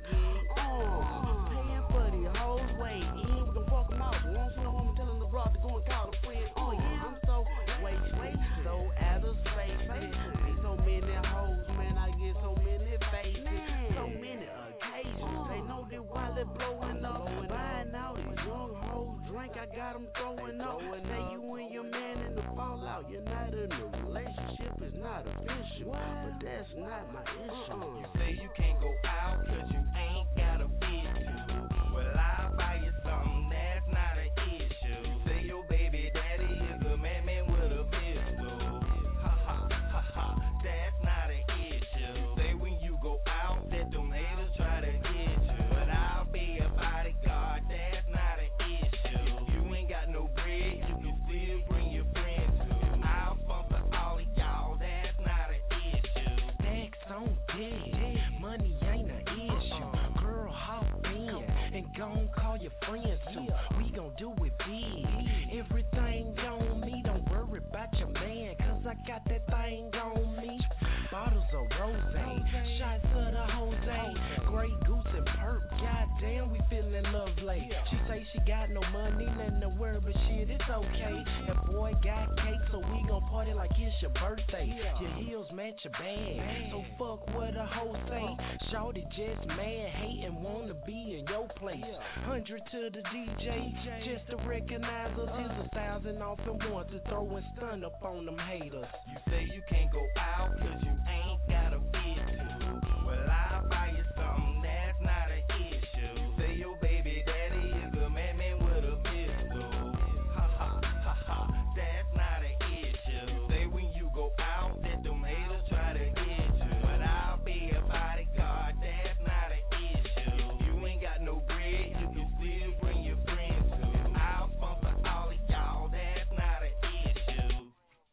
Oh, paying for the hoes, wait. Yeah, we gon' fuck them out. Won't feel home telling the broad to go and call a friend. Oh, yeah, I'm so wait, wait, so out of space. Be so many hoes, man, I get so many faces, so many occasions. They know that while it blowing up, buying out these young hoes drink, I got them throwing up. Say you and your man in the fallout, you're not in a relationship, it's not official, but that's not my issue. You say you can't go out cause you ain't got a fish to. Well, I'll buy you something, that's not an issue. You say your baby daddy is a man, man with a pistol. Ha ha ha ha, that's not an issue. You say when you go out that them haters try to get you. But I'll be a bodyguard, that's not an issue. If you ain't got no bread, you can still bring your friends to. I'll sponsor all of y'all, that's not an issue. Stacks on dead, money ain't an issue. Girl, hop in and gon' call your friends too. We gon' do it big. Everything on me, don't worry about your man, cause I got that thing on me. Bottles of rose, shots of the Jose, Grey Goose and Perk. Goddamn, we feeling lovely. She say she got no money, nothing to worry, but shit, it's okay. That boy got cake, so we gon' party like it's your birthday. Your heels match your bag, so fuck what a hoe say. Shorty just mad, hate and wanna be in your place. Hundred to the D J, just to recognize us. Here's a thousand off and one to throw and stun up on them haters. You say you can't go out cause you ain't got a fish to. Well, I'll buy you something, that's not an issue. You say your baby daddy is a man, man with a pistol. Ha ha ha ha, that's not an issue. You say when you go out that them haters try to get you. But I'll be a bodyguard, that's not an issue. If you ain't got no bread, you can still bring your friends to. I'll sponsor all of y'all, that's not an issue.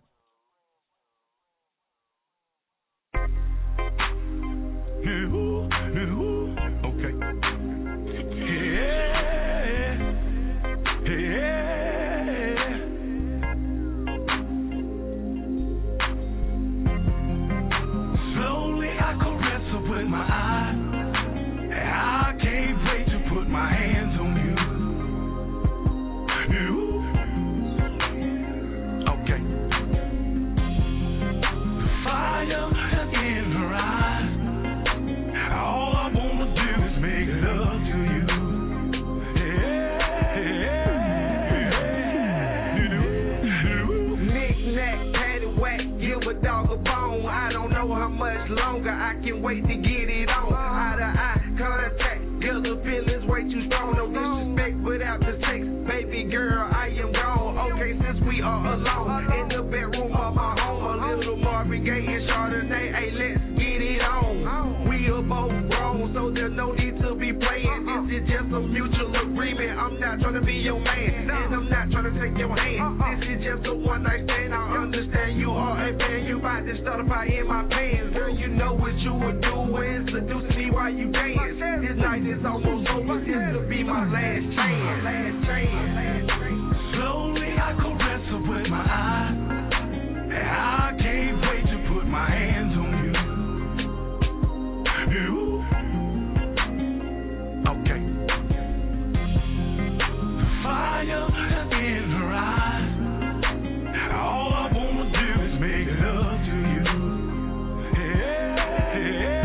Ooh, ooh, okay. Yeah, yeah. Slowly I caress her with my eye. I can't wait to put my hands on you. Ooh, okay. The fire in her eyes. All I wanna do is make love to you. Yeah, yeah, yeah. Knick-knack, paddywhack, give a dog a bone. I don't know how much longer I can wait to get it on. Eye to eye contact, girl, the feeling's way too strong. No disrespect without the sex, baby girl, I am gone. Okay, since we are alone in the bedroom of my home, a little Marvin Gaye and Chardonnay. Hey, let's get it on. We are both grown, so there's no need to be playing. This is just a mutual agreement. I'm not trying to be your man, and I'm not trying to take your hand. This is just a one night stand. I understand you are a fan. You about to start a fire in my pants. Girl, you know what you were doing, seducing me while you dance. This night is almost over. This will be my last chance. Last chance. Slowly I caress her with my eye. I can't wait to put my hands on you. Ooh, okay. The fire in her eyes. All I wanna do is make love to you. Yeah,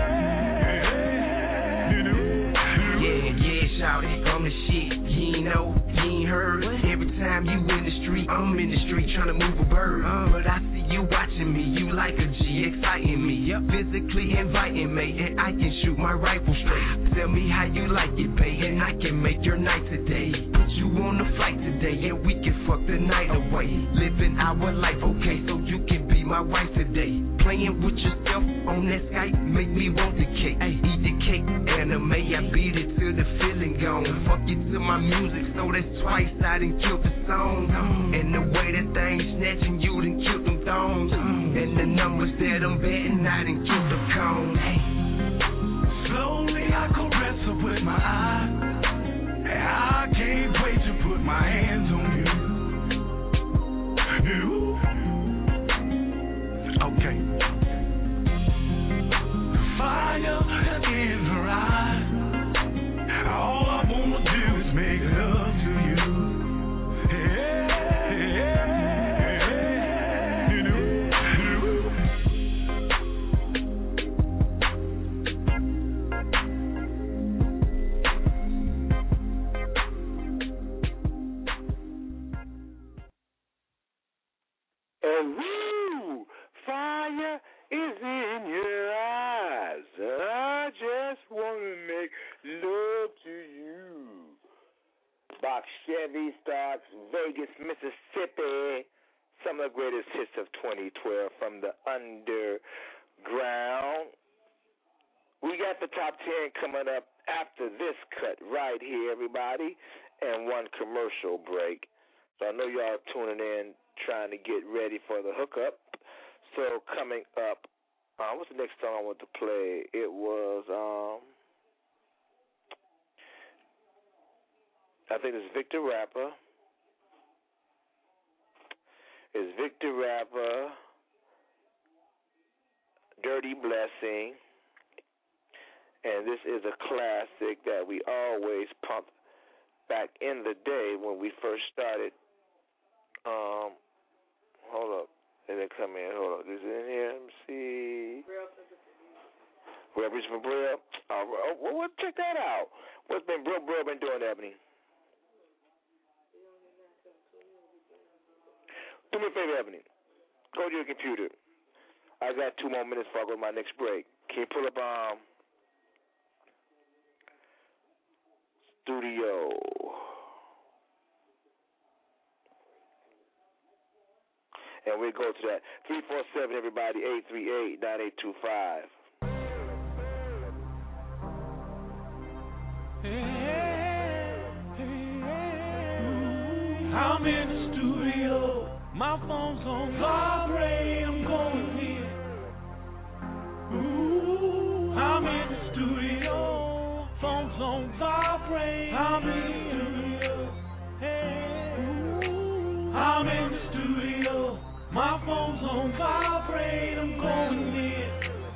yeah, yeah, yeah, shawty, I'm the shit. You ain't know, you ain't heard. Every time you in the street, I'm in the street trying to move a bird. Uh, but I see you watching me, you like a G, exciting me. Yep, physically inviting me, and I can shoot my rifle straight. tell me how you like it, babe, and I can make your night today. Put you on the flight today, and we can fuck the night away. Living our life, okay, so you can be my wife today. Playing with yourself on that Skype make me want the cake. Ay, eat the cake, anime, I beat it till the feeling gone. Fuck it to my music, so that's twice I done killed the song. And the way that thing snatching, you done killed them thongs. And the numbers that I'm betting, I done killed the cone. Ay. Slowly I caress her with my eye. I can't wait to put my hands on you. You. Okay. Fire in her eyes. All I wanna do is make love to you. Yeah, yeah, yeah. You know, and woo, fire is in your eyes. I just want to make love to you. Box Chevy Stocks, Vegas, Mississippi. Some of the greatest hits of twenty twelve from the underground. We got the top ten coming up after this cut right here, everybody, and one commercial break. So I know y'all tuning in, trying to get ready for the hookup. So coming up, uh, what's the next song I want to play? It was, um, I think it's Victor Rapper. It's Victor Rapper, Dirty Blessing, and this is a classic that we always pump back in the day when we first started. Um, hold up. Let me come in. Hold up. Is it in here? Let me see. Reverence from Brill. Oh, well, well, check that out. What's been Brill Brill been doing, Ebony? Do me a favor, Ebony. Go to your computer. I got two more minutes before I go to my next break. Can you pull up um Studio? And we go to that. three four seven, everybody, eight three eight, nine eight two five. I'm in the studio. My phone's on vibrate. I'm going in. Ooh, I'm in the studio. Phone's on vibrate. I'm in the studio. Hey, ooh, I'm in the studio. My phone's on vibrate, I'm going in.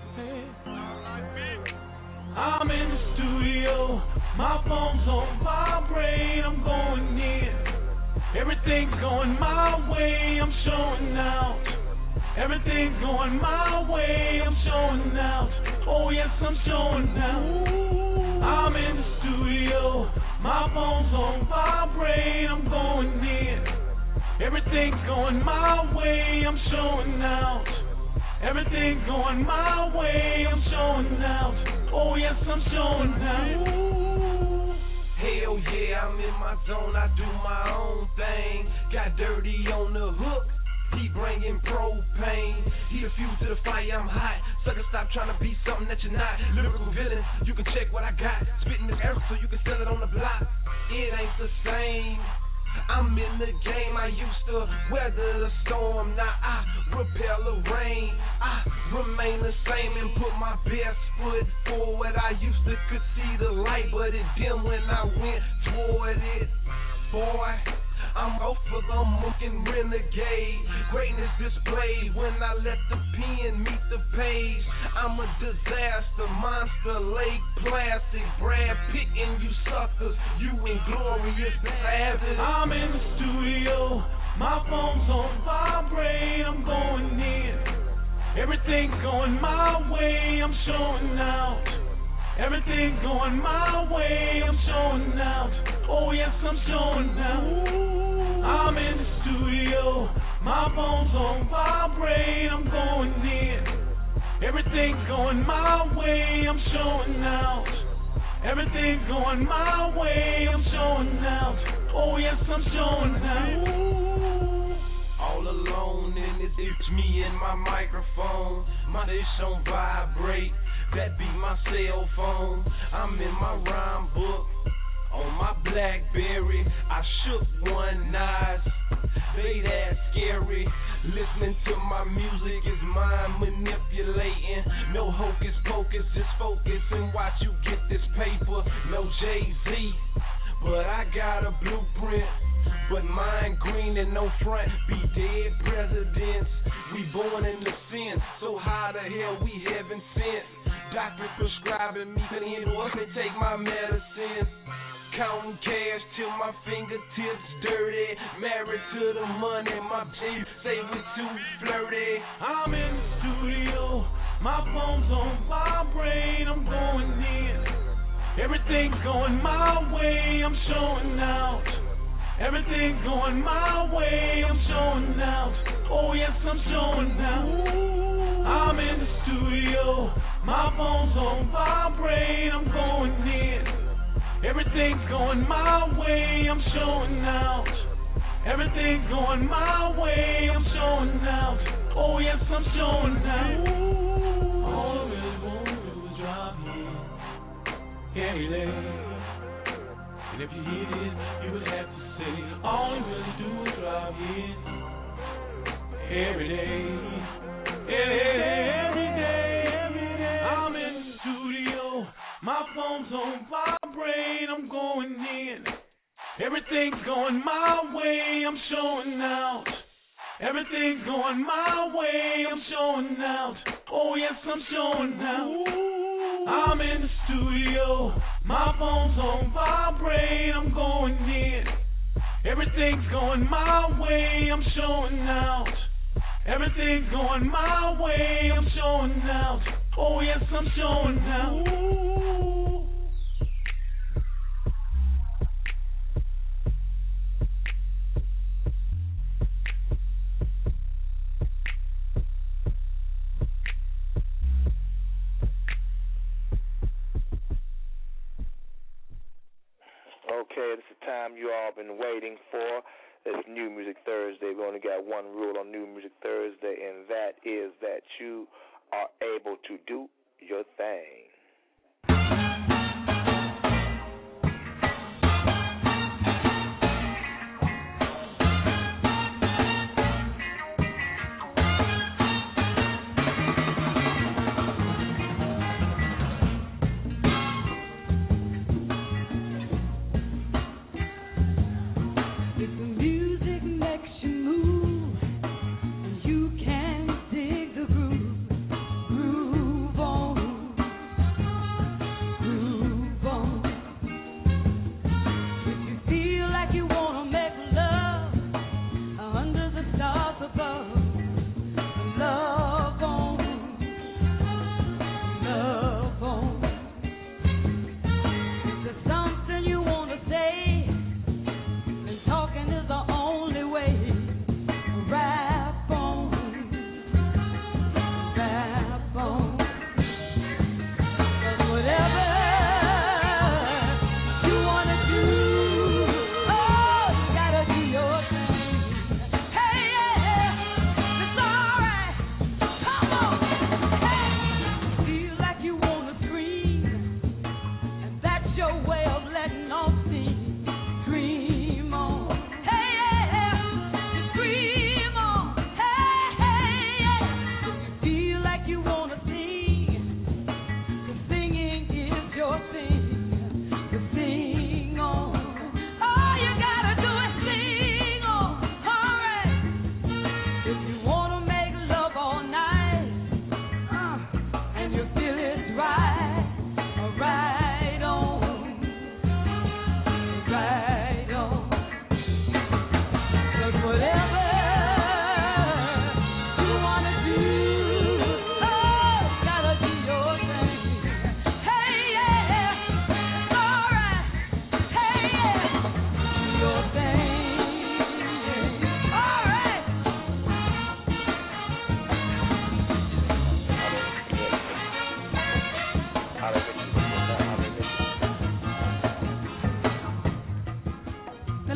I'm in the studio. My phone's on vibrate, I'm going in. Everything's going my way, I'm showing out. Everything's going my way, I'm showing out. Oh yes, I'm showing out. I'm in the studio. My phone's on vibrate, I'm going in. Everything's going my way, I'm showing out. Everything's going my way, I'm showing out. Oh yes, I'm showing out. Hell yeah, I'm in my zone, I do my own thing. Got dirty on the hook, he bringing propane. He the fuel to the fire, I'm hot. Sucker, stop trying to be something that you're not. Lyrical villain, you can check what I got. Spitting this air so you can sell it on the block. It ain't the same. I'm in the game, I used to weather the storm. Now I repel the rain. I remain the same and put my best foot forward. I used to could see the light, but it dimmed when I went toward it. Boy, I'm off for the mookin' renegade. Greatness displayed when I let the pen meet the page. I'm a disaster, monster, lake, plastic, Brad Pitt and you suckers, you inglorious bastards. I'm in the studio, my phone's on vibrate, I'm going in. Everything's going my way, I'm showing out. Everything's going my way, I'm showing out. Oh yes, I'm showing out. I'm in the studio, my phone's on vibrate, I'm going in. Everything's going my way, I'm showing out. Everything's going my way, I'm showing out. Oh yes, I'm showing out. All alone in it, it's me and my microphone. My dish on vibrate, that be my cell phone. I'm in my rhyme book, on my Blackberry. I shook one night, they that scary. Listening to my music is mind manipulating. No hocus pocus, just focus and watch you get this paper. No Jay-Z, but I got a blueprint. But mine green and no front. Be dead presidents, we born in the sin. So how the hell we heaven sent? Doctor prescribing me clean, boy, me take my medicine. Counting cash till my fingertips dirty. Married to the money, my team say we too flirty. I'm in the studio, my phone's on vibrate, I'm going in. Everything's going my way, I'm showing out. Everything's going my way, I'm showing out. Oh yes, I'm showing out. I'm in the studio, my phone's on vibrate, I'm going in. Everything's going my way, I'm showing out. Everything's going my way, I'm showing out. Oh yes, I'm showing out. All I really want to do is drop in every day. And if you hear this, you would have to say, all I really do is drop in every day. Every day, every day. I'm in the studio, my phone's on vibrate, I'm going in. Everything's going my way, I'm showing out. Everything's going my way, I'm showing out. Oh yes, I'm showing out. I'm in the studio, my phone's on vibrate, I'm going in. Everything's going my way, I'm showing out. Everything's going my way, I'm showing out. Oh yes, I'm showing out. Okay, this is the time you all been waiting for. It's New Music Thursday. We only got one rule on New Music Thursday, and that is that you are able to do your thing.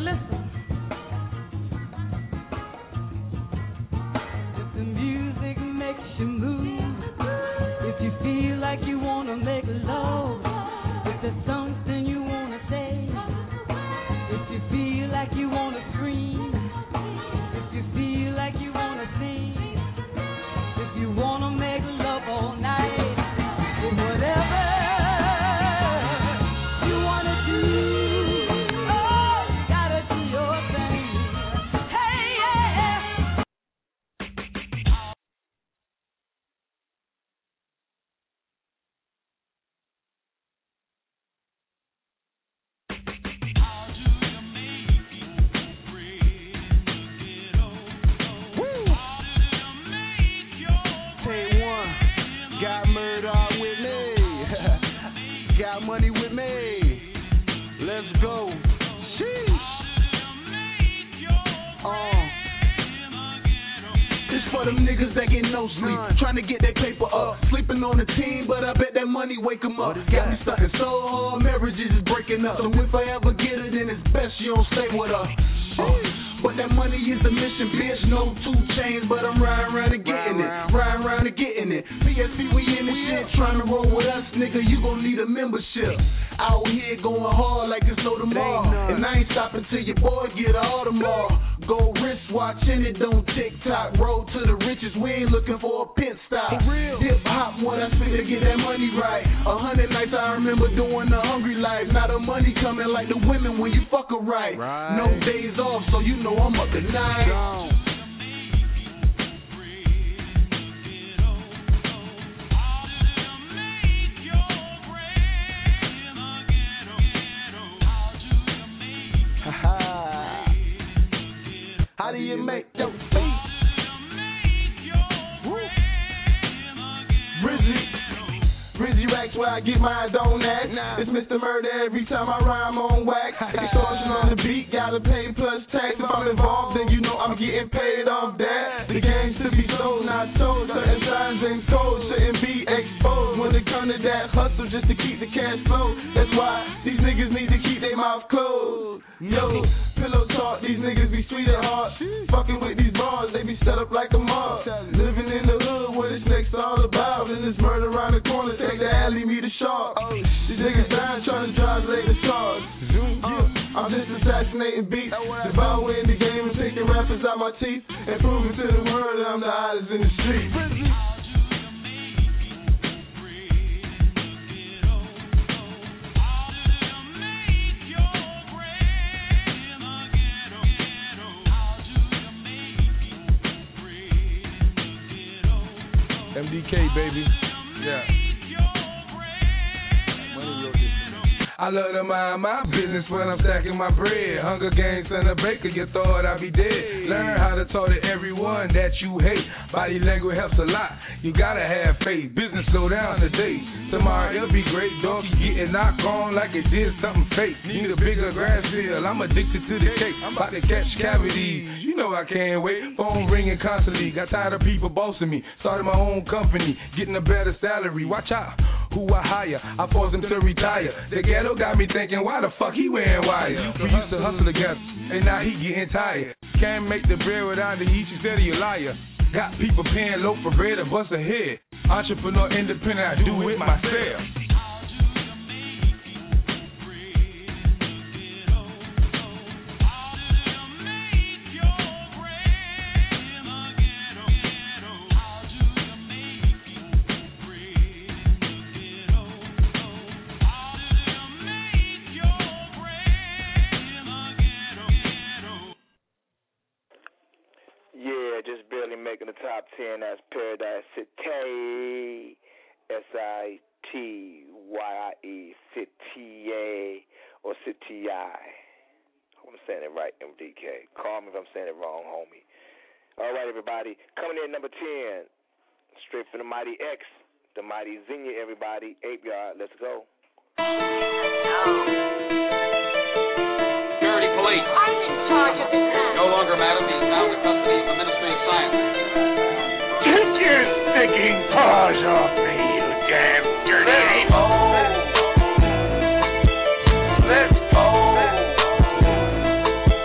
listen. If the music makes you move, if you feel like you wanna make love, if there's something you wanna say, if you feel like you wanna scream, if you feel like you wanna sing, if you wanna make love all night, whatever you wanna do, oh, gotta do your thing. Hey, yeah. Got murder with me. Got money with me. Let's go. Sheesh. Uh. It's for them niggas that get no sleep, trying to get that paper up. Sleeping on the team, but I bet that money wake them up. Got me stuck so hard, marriages is breaking up. So if I ever get her, then it's best you don't stay with her. Uh, but that money is the mission, bitch. No two chains, but I'm riding around and getting it. Riding around and getting it. P S P, we in this shit, trying to roll with us, nigga. You gon' need a membership. Out here going hard like it's no tomorrow. And I ain't stopping till your boy get all tomorrow. Gold wristwatch and it don't TikTok. Roll to the riches, we ain't looking for a pit stop. Hip hop, what I spit to get that money right. A hundred nights I remember doing the hungry life. Now the money coming like the women when you fuck her right. right. No days off, so you know I'm up at night. Gone. How do you make your feet? Brizzy, Brizzy racks where I get mine, don't act. Nah. It's Mister Murder every time I rhyme on wax. Extortion on the beat, gotta pay plus tax. If I'm involved, then you know I'm getting paid off that. The game's to be sold, not told. Certain signs and codes shouldn't be exposed. When it come to that hustle, just to keep the cash flow. That's why these niggas need to keep their mouth closed. Yo, pillow talk, these niggas be sweet at heart. Fucking with these bars, they be set up like a mob. Living in the hood, what it's next all about. And this murder around the corner, take the alley, meet the shark. These niggas dying, trying to drive latest cars. Uh, I'm just assassinating beats, devouring the game and taking rappers out my teeth. And proving to the world that I'm the hottest in the street. M D K, baby. Yeah. I love to mind my business when I'm stacking my bread. Hunger Games and a baker, you thought I'd be dead. Learn how to talk to everyone that you hate. Body language helps a lot. You gotta have faith. Business slow down today. Tomorrow it'll be great. Dog keep getting knocked on like it did something fake. Need a bigger grass field. I'm addicted to the cake. I'm about to catch cavities. You know I can't wait. Phone ringing constantly. Got tired of people bossing me. Started my own company. Getting a better salary. Watch out who I hire. I force them to retire. The ghetto got me thinking, why the fuck he wearing wire? We used to hustle together, and now he getting tired. Can't make the bread without the yeast, you said he a liar. Got people paying low for bread to bust a head. Entrepreneur independent, I do it myself. Yeah, just barely making the top ten. That's Paradise City, S I T Y I E, City, or City. I'm saying it right, M D K. Call me if I'm saying it wrong, homie. All right, everybody. Coming in number ten, straight from the Mighty X, the Mighty Xenia, everybody. Ape Yard, let's go. Security police. I'm in charge of this man. No longer, madam. He is now in the custody of the Ministry of Science. Get your sticking paws off me, you damn dirty ape. Let's go.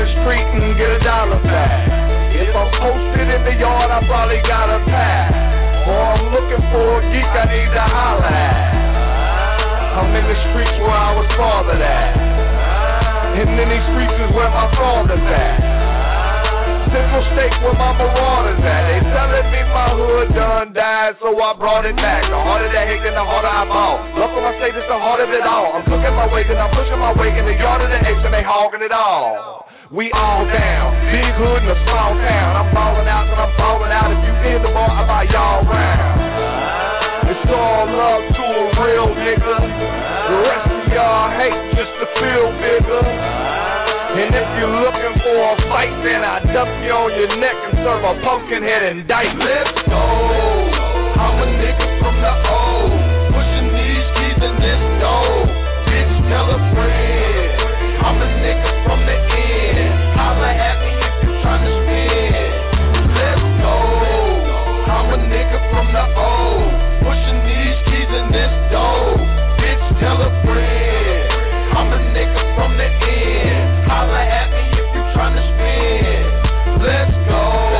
the street and get a dollar back. If I'm posted in the yard, I probably got a pack. Or I'm looking for a geek I need to holler at. I'm in the streets where I was fathered at. And in these streets is where my father's at. Central State where my marauders at. They telling me my hood done died, so I brought it back. The harder the hate, then the harder I ball. Love when I say this, the harder it all. I'm cooking my weight, and I'm pushing my weight in the yard of the apes, and they hogging it all. We all down, big hood in a small town. I'm falling out, and I'm falling out. If you in the bar, I buy y'all round. It's all love to a real nigga. The rest of y'all hate just to feel bigger. And if you're looking for a fight, then I duck you on your neck and serve a pumpkin head indictment. Let's go. I'm a nigga from the old, pushing these keys in this dough. Bitch, tell a friend. I'm a nigga from the end. Holla at me if you're trying to spin. Let's go. I'm a nigga from the old, pushing these keys in this dough. Bitch, tell a friend. I'm a nigga from the end. Holla at me if you tryna spin. Let's go.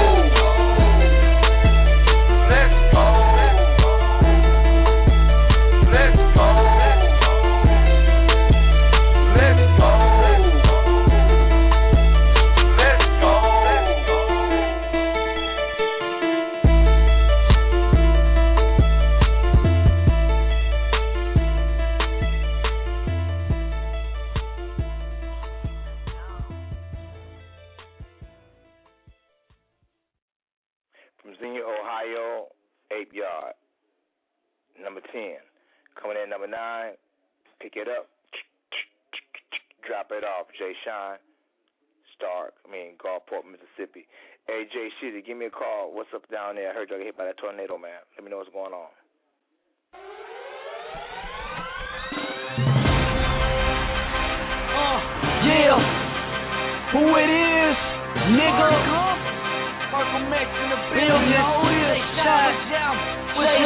Let's go. Let's go. Let's go. Let's go. From Xenia, Ohio, Ape Yard. Number ten. Coming in number nine, pick it up, drop it off. Jay Shine, Stark, I mean, Gulfport, Mississippi. Hey, Jay Shitty, give me a call. What's up down there? I heard y'all get hit by that tornado, man. Let me know what's going on. Uh, yeah, who it is, nigga? Malcolm X in the building. Say shot, say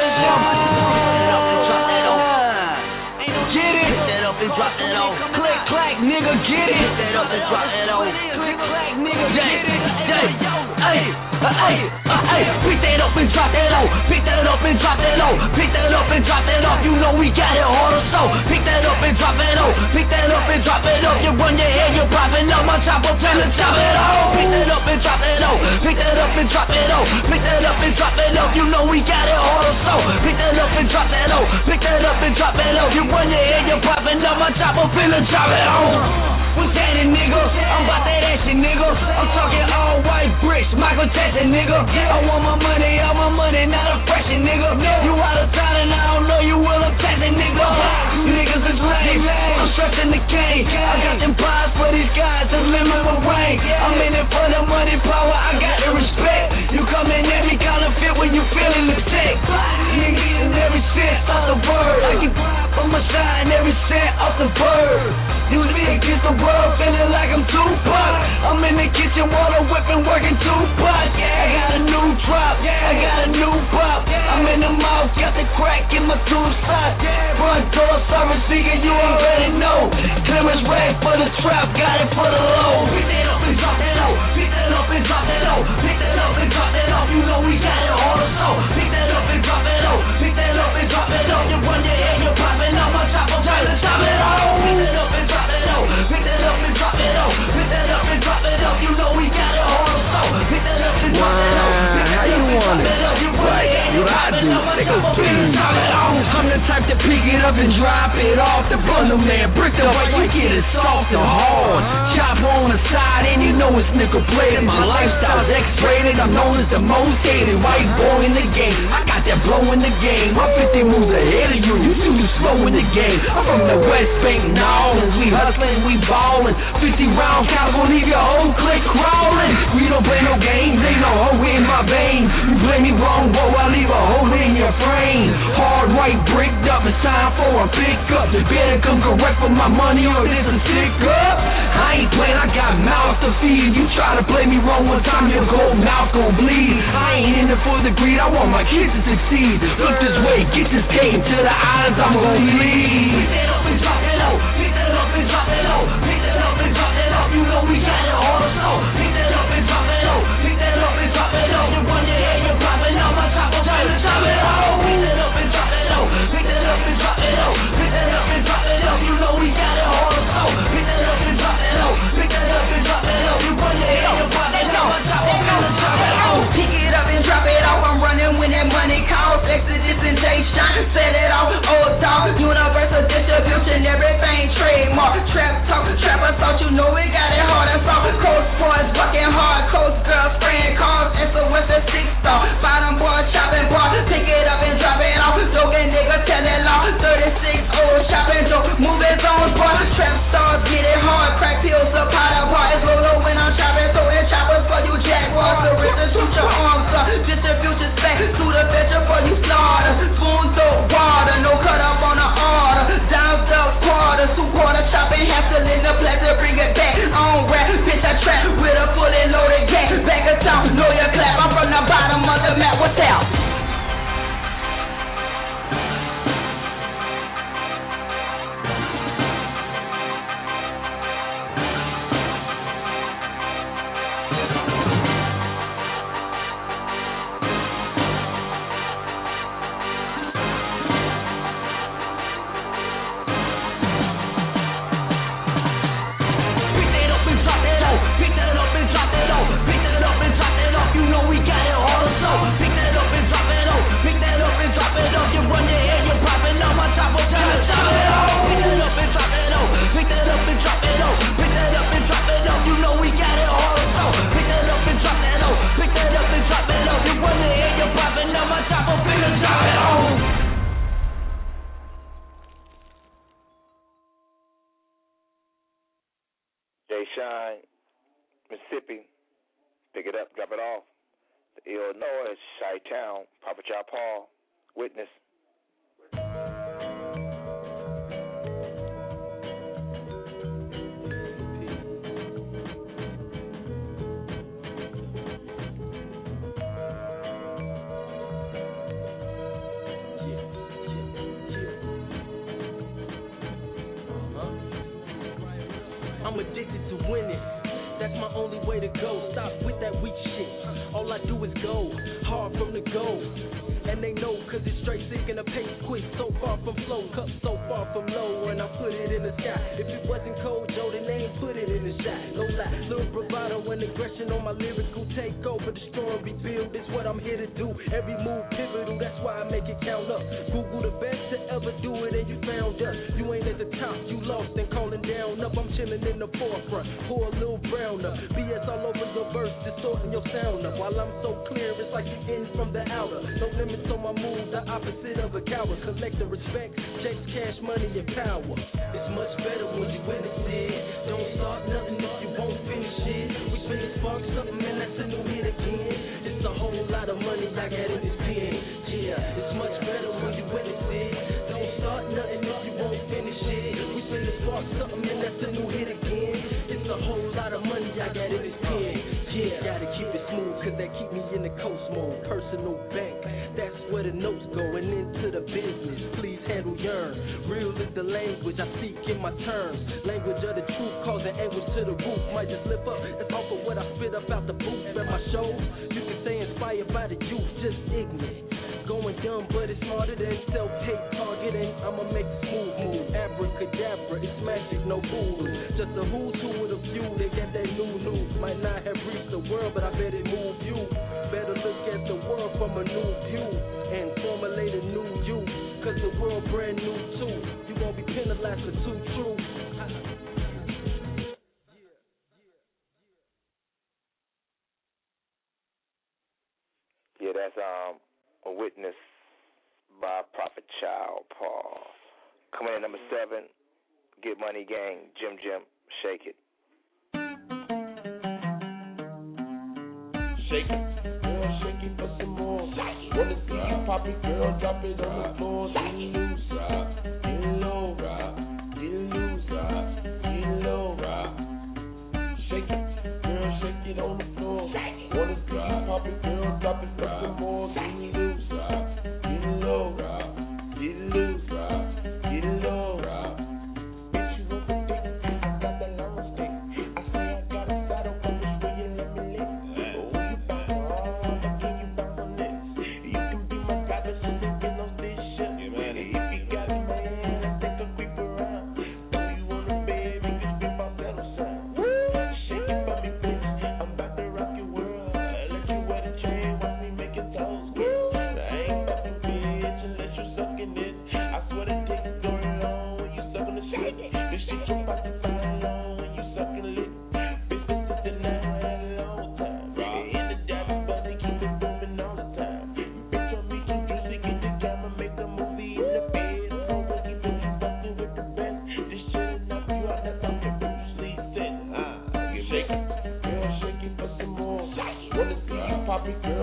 get it. Pick that up and drop that off. Click clack, nigga, get it. Pick that up and drop that off. Click clack, nigga, get it. Hey, hey, hey, pick that up and drop that off. Pick that up and drop that off. Pick that up and drop that off. You know we got it hard or so. Pick that up and drop it off. Pick that up and drop it off. You run your head, you're popping up. My chopper plan to chop it off. Pick that up and drop it off. Pick that up and drop it off. Pick that up and drop it off. You know we got it hard or so. Pick that up and drop that off. Pick that up and drop it off. You run your head, you're popping up. My chopper plan to chop it off. What's that, nigga? I'm about that action, nigga. I'm talking all white bricks, Michael Jackson, nigga. I want my money, all my money, not a fraction, nigga. You out of town and I don't know you will attack it, nigga. Niggas is lame, I'm stretching the cane. I got them pies for these guys, just limit my rain. I'm in it for the money, power, I got the respect. You come in every kind of fit when you feeling the tech. Nigga getting every cent off the word. I can from my shine every cent off the bird. You be against the world, feeling like I'm Tupac. I'm in the kitchen, water whipping, working Tupac. I got a new drop, I got a new pop. I'm in the mouth, got the crack in my tube sock. Front door service, nigga, you already know. Clearance red for the trap, got it for the low. Pick that up and drop that low. Pick that up and drop that low. Pick that up and drop that off. You know we got it hard or so. Pick that up and drop it low. Pick that up and drop it low. You run your head, you're popping out my top, I'm trying to chop it off. Pick that up and drop it low. Pick that up and drop it low. Pick that up and drop it off. You know we got it hard or so. Pick that up and drop it low. Pick that up and drop it off. You run your head, you're popping out my top, I'm trying to chop it off. I'm the type to pick it up and drop it off. The bundle man, brick the white, you get it soft and hard. Chop on the side and you know it's nickel plated. My lifestyle's X-rated, I'm known as the most hated white boy in the game. I got that blow in the game. I'm fifty moves ahead of you, you too slow in the game. I'm from the West Bank, Nolans. We hustling, we ballin'. fifty round counts gon' leave your whole clique crawling. We don't play no games, ain't no hoe in my veins. You play me wrong, boy, I leave a hole in your frame. Hard white bricked up, it's time for a pickup. You better come correct for my money or this a stick up. I I ain't playing, I got mouths to feed. You try to play me wrong one time, your gold mouth gon' bleed. I ain't in it for the greed, I want my kids to succeed. Look this way, get this game to the islands, I'm gon' lead. Pick that up and drop it low, pick that up and drop it low, pick that up and drop it low. You know we got it all the slow. Pick that up and drop it low, pick that up and drop it low. You run your head, you're popping out my top, I'm trying to chop it low. Pick that up and drop it low, pick that up and drop it low, pick that up and drop it low. You know we got it all the slow. Pick that up and drop it low, pick that up and drop it low. You run your head, you're popping out my top, I'm trying to chop it low. Pick it up and drop it off, I'm running when that money calls. Exodus and Jay Shine, set it off, old dog, universal distribution, everything trademark. Trap talk, trap assault, you know we got it hard and soft. Coast boys working hard, coast girls spraying cars. S O S the six star, bottom boy chopping bar. Pick it up and drop it off, joking nigga telling law. thirty-six old chopping joke, moving zones boy. Trap stars get it hard, crack pills up hot up hard. It's low low when I'm chopping, throwing choppers for you jaguars. The wrist and shoot your arms up, distribute back to the fetcher for you slaughter. Spoon throw water, no cut up on the order. Down the quarter, two quarter chopping, hassling the pleasure, bring it back. On rap, bitch I trap with a fully loaded gas. Back of town, know your clap, I'm from the bottom of the map, what's out? Jay Shine, Mississippi, pick it up, drop it off. The Illinois, Chi-Town, Papa Chow Paul, Witness. I'm addicted to winning. That's my only way to go. Stop with that weak shit. All I do is go hard from the go. And they know cause it's straight sick and the pace quick. So far from flow, cup so far from low. And I put it in the sky. If it wasn't cold, Joe, then they ain't put it in the shot. No lie, little bravado and aggression on my lyrical takeover. Destroy and rebuild, that's what I'm here to do. Every move pivotal, that's why I make it count up. Google the best to ever do it and you found us. You ain't at the top, you lost and calling down up. I'm chilling in the forefront, pour a little brown up. B S all over the verse, distorting your sound up. While I'm so clear, it's like the in from the outer. No limits on my moves, the opposite of a coward. Collect the respect, checks, cash, money, and power. It's much better when you witness it. Don't start nothing if you won't finish it. We finna spark something and that's a new hit again. It's a whole lot of money I got in this pen. Yeah, it's much better when you witness it. Don't start nothing if you won't finish it. We finna spark something and that's a new hit again. It's a whole lot of money I got in this pen. Yeah, gotta keep it smooth cause that keep me in the coast mode. Personal bank, that's where the notes go and into the business. Please handle yearn. Real is the language I speak in my terms. Language of the truth causing anguish to the roof. Might just slip up, that's off of what I spit up out the booth at my shows. You can say inspired by the youth, just ignorant. Going dumb, but it's smarter than self-hate targeting. I'ma make a smooth move. Abracadabra, it's magic, no voodoo. Just a who's who with a few, they got that new news. Might not have reached the world, but I bet it moved you. Better look at the world from a new view and formulate a new you. Cause the world brand new too. You won't be penalized for too true. Yeah, that's um a witness by Prophet Child Paul. Coming in number seven, Get Money Gang, Jim Jim, Shake It. Shake it, girl, shake it for some more. Wanna see you pop it, girl, drop it on the floor. Get loose, get low, get loose, get low.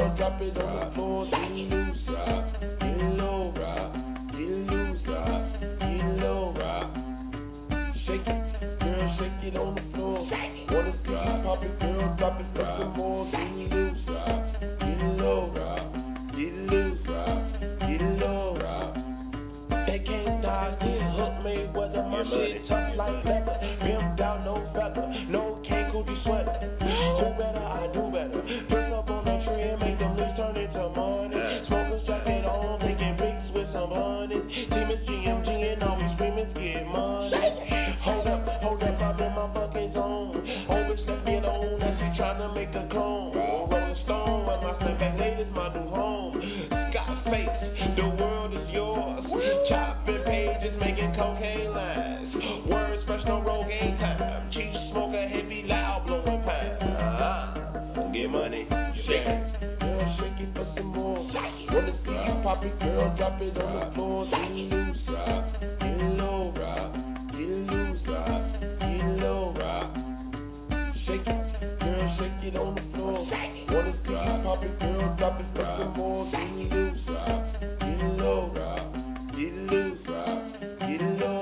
girl, drop it on the floor, get loose, get low, get loose, get low, shake it, girl, shake it on the floor. Wanna see you pop it, girl, drop it for some more, get loose, get low, get loose, get low. They can't dodge this hook made weather, my shit tough like leather, ripped out no feather, no cake, cookie sweater. Who better? I do better. Pick up on the tree and make them leaves turn into money. Smoke a jacket on, taking pics with some honey. Team is G M G and all we screaming get money. Hold up, hold up, I'm in my fucking zone. Oh, bitch, left me alone as she tryna make a clone. Rolling Stone, when my snap back late is my new home. Scarface, the world is yours. Chopping pages, making cocaine lines. Words fresh, no rogue ain't time. Cheap smoker, heavy, loud, blowing pine. Uh-huh. Get money, shake it. Girl, shake it for some more. Wanna see you pop it, girl, drop it on the floor. Get loose, get low, get loose, get low. Shake it, girl, shake it on the floor. Wanna see you pop it, girl, drop it for some more. Get loose, get low, get loose, get low.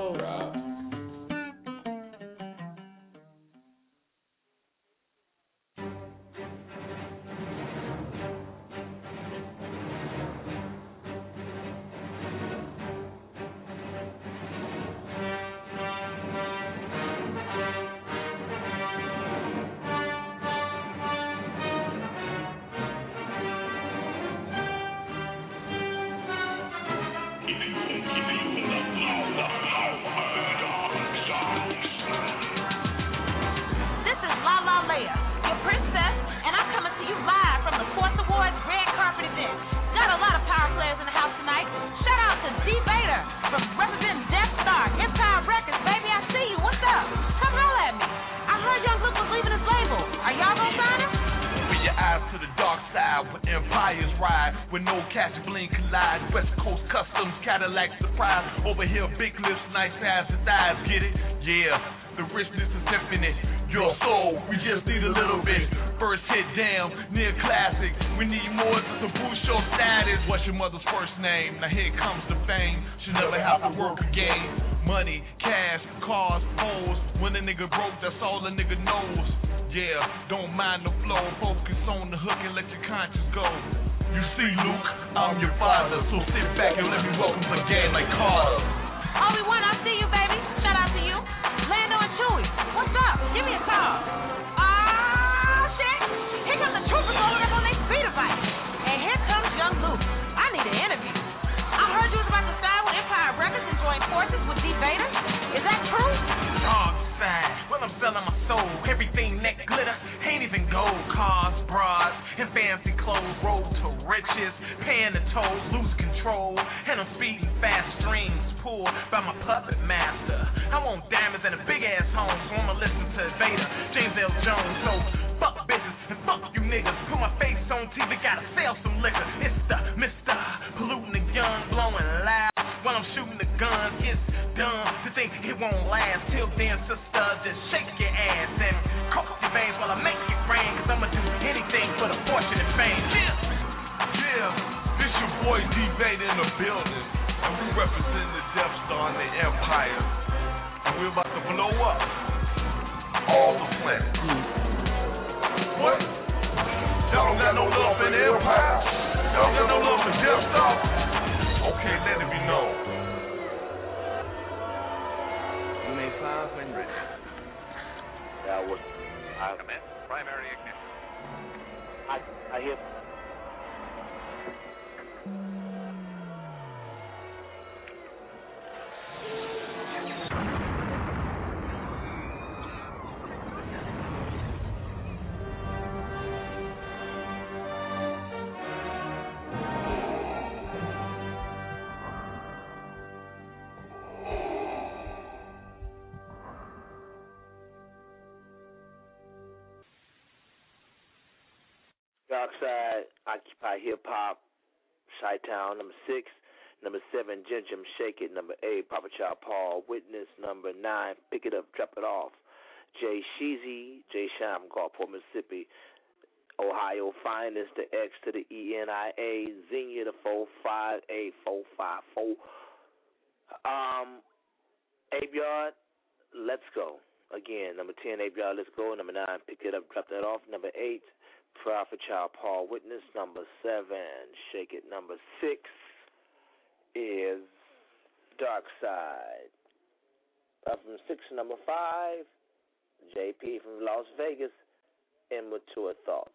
This is La La Leia, your princess, and I'm coming to you live from the Force Awards red carpet event. Got a lot of power players in the house tonight. Shout out to D. Vader from representing Death Star, Empire Records, baby, I see you. What's up? Come holler at me. I heard Young Luke was leaving his label. Are y'all gonna sign him? Open your eyes to the dark side where empires ride, where no catch bling collide. West Coast Customs, Cadillac surprise. Over here, big lips, nice ass and thighs. Get it? Yeah, the richness is infinite. Your soul, we just need a little bit. First hit down, near classic. We need more to boost your status. What's your mother's first name? Now here comes the fame. She never have to work again. Money, cash, cars, hoes. When a nigga broke, that's all a nigga knows. Yeah, don't mind the flow. Focus on the hook and let your conscience go. You see, Luke, I'm your father. So sit back and let me welcome the game like Carter. Obi-Wan, I see you, baby. Shout out to you. Lando and Chewie, what's up? Give me a call. Oh, shit. Here comes the troopers rolling up on their speeder bike. And here comes Young Luke. I need an interview. I heard you was about to sign with Empire Records and join forces with D. Vader. Is that true? Dog side, well, I'm selling my soul. Everything that glitter ain't even gold. Cars, bras, and fancy clothes. Road to riches, paying the tolls, lose control. And I'm speeding fast strings pulled by my puppet master. I want diamonds and a big ass home, so I'ma listen to Vader, James L. Jones. So fuck bitches and fuck you niggas. Put my face on T V, gotta sell some liquor. It's the Mister Polluting the Young, blowing loud while I'm shooting the guns. It's dumb to think it won't last. Till then, sister, just shake your ass and cough your veins while I make it rain. Cause I'ma do anything for the fortune and fame. Yeah, yeah, this your boy D. Vader in the building. And we represent the Death Star and the Empire. And we're about to blow up all the planet. What? Y'all don't got no love for the Empire? Y'all got no love for Death Star? Okay, let it be known. You may fire when ready. That was. I, Commence primary ignition. I, I hear. Darkside, Occupy Hip Hop, Chi-Town, number six. Number seven, Ginger, Shake It. Number eight, Papa Child Paul, Witness. Number nine, Pick It Up, Drop It Off. Jay Sheezy, Jay Sham, Gulfport, Mississippi. Ohio finest, the X to the E N I A, Xenia the four five eight four five four. Um, Abe Yard, let's go. Again, number ten, Abe Yard, let's go. Number nine, pick it up, drop that off. Number eight, Prophet Child Paul Witness. Number seven, Shake It. Number six is Dark Side. Up from six to number five, J P from Las Vegas, Immature Thoughts.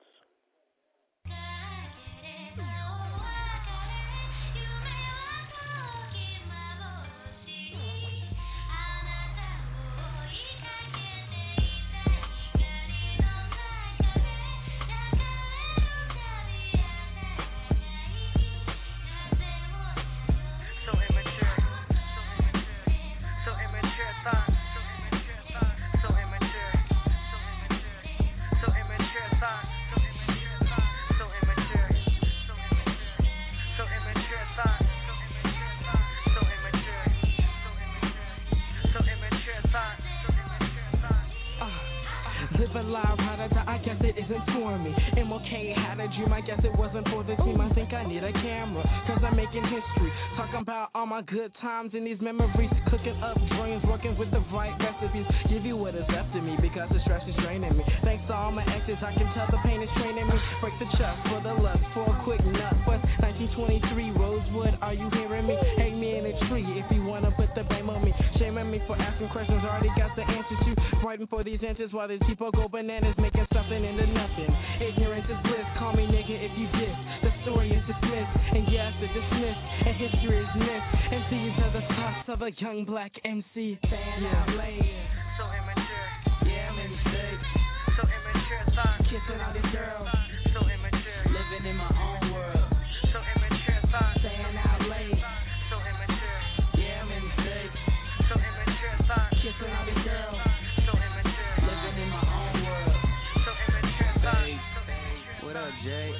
Living live, how to die, I guess it isn't for me. M L K had a dream, I guess it wasn't for the team. I think I need a camera, cause I'm making history. Talking about all my good times and these memories. Cooking up dreams, working with the right recipes. Give you what is left of me, because the stress is draining me. Thanks to all my exes, I can tell the pain is training me. Break the chest for the lust, for a quick nut. West nineteen twenty-three, Rosewood, are you hearing me? Hang me in a tree if you wanna put the blame on me. Shaming me for asking questions, already got the answers to. Fighting for these answers while these people go bananas, making something into nothing. Ignorance is bliss, call me nigga if you diss. The story is dismissed, and yes, it's dismissed, and history is missed. And these are the thoughts of a young black M C. Fan yeah. out late. So immature. Yeah, I'm in mistakes. So immature thoughts. Kissing all these girls. So immature. Living in my own world. So immature thoughts. Staying out late. So immature. Yeah, I'm in mistakes. So immature thoughts. Kissing all these girls. So immature. Living in my own world. So immature thoughts. What up, Jay?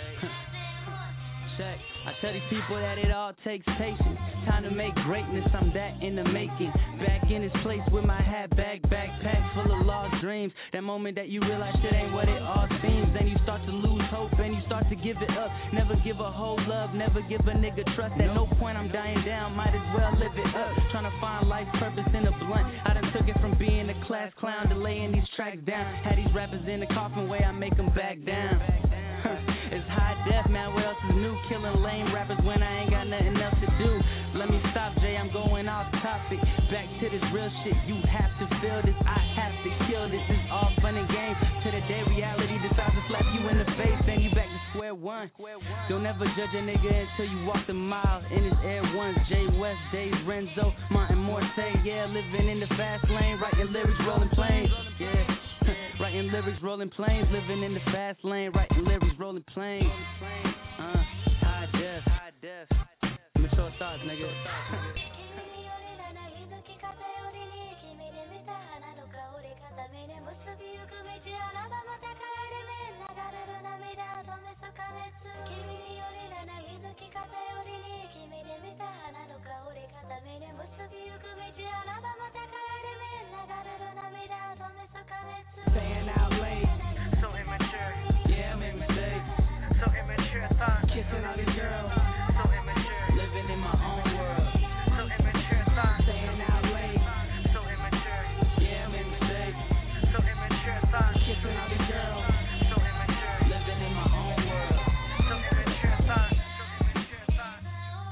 Check. I tell these people that it all takes patience. Time to make greatness, I'm that in the making. Back in this place with my hat bag, backpack full of lost dreams. That moment that you realize shit ain't what it all seems. Then you start to lose hope and you start to give it up. Never give a whole love, never give a nigga trust. At no point I'm dying down, might as well live it up. Trying to find life purpose in a blunt. I done took it from being a class clown to laying these tracks down. Had these rappers in the coffin way, I make them back down. It's high def, man, what else is new? Killing lame rappers when I ain't got nothing else to do. Let me stop, Jay, I'm going off topic. Back to this real shit, you have to feel this. I have to kill this, it's all fun and games. To the day reality decides to slap you in the face, then you back to square one. Don't ever judge a nigga until you walk the mile. In his Air Ones, Jay West, Dave Renzo, Martin Morte. Yeah, living in the fast lane, writing lyrics, rolling planes. Yeah. Writing lyrics, rolling planes, living in the fast lane, writing lyrics, rolling planes. Uh, high def, high def. Mature thoughts, nigga. Staying out late. So immature. Yeah, I'm in mistakes. So immature thoughts. Kissing all these girls. So immature. Living in my own world. So immature thoughts. Staying out late. So immature. Yeah, I'm in mistakes. So immature thoughts. Kissing all these girls. So immature. Living in my own world. So immature thoughts. So immature thoughts.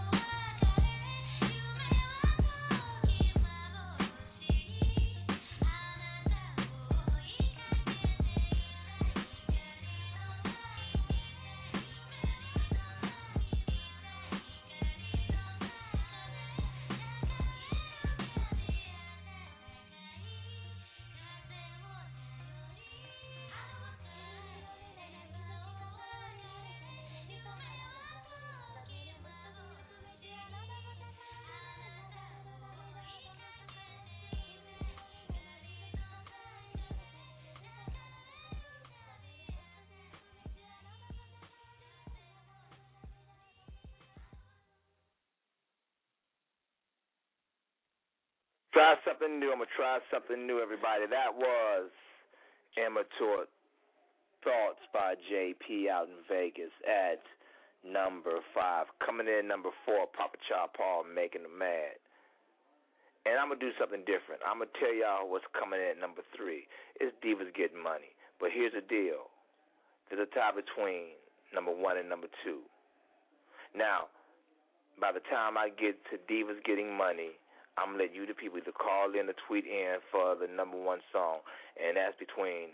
Try something new. I'm going to try something new, everybody. That was Immature Thoughts by J P out in Vegas at number five. Coming in number four, Papa Child Paul, Making Them Mad. And I'm going to do something different. I'm going to tell y'all what's coming in at number three. It's Divas Getting Money. But here's the deal. There's a tie between number one and number two. Now, by the time I get to Divas Getting Money, I'm going to let you, the people, either call in or tweet in for the number one song. And that's between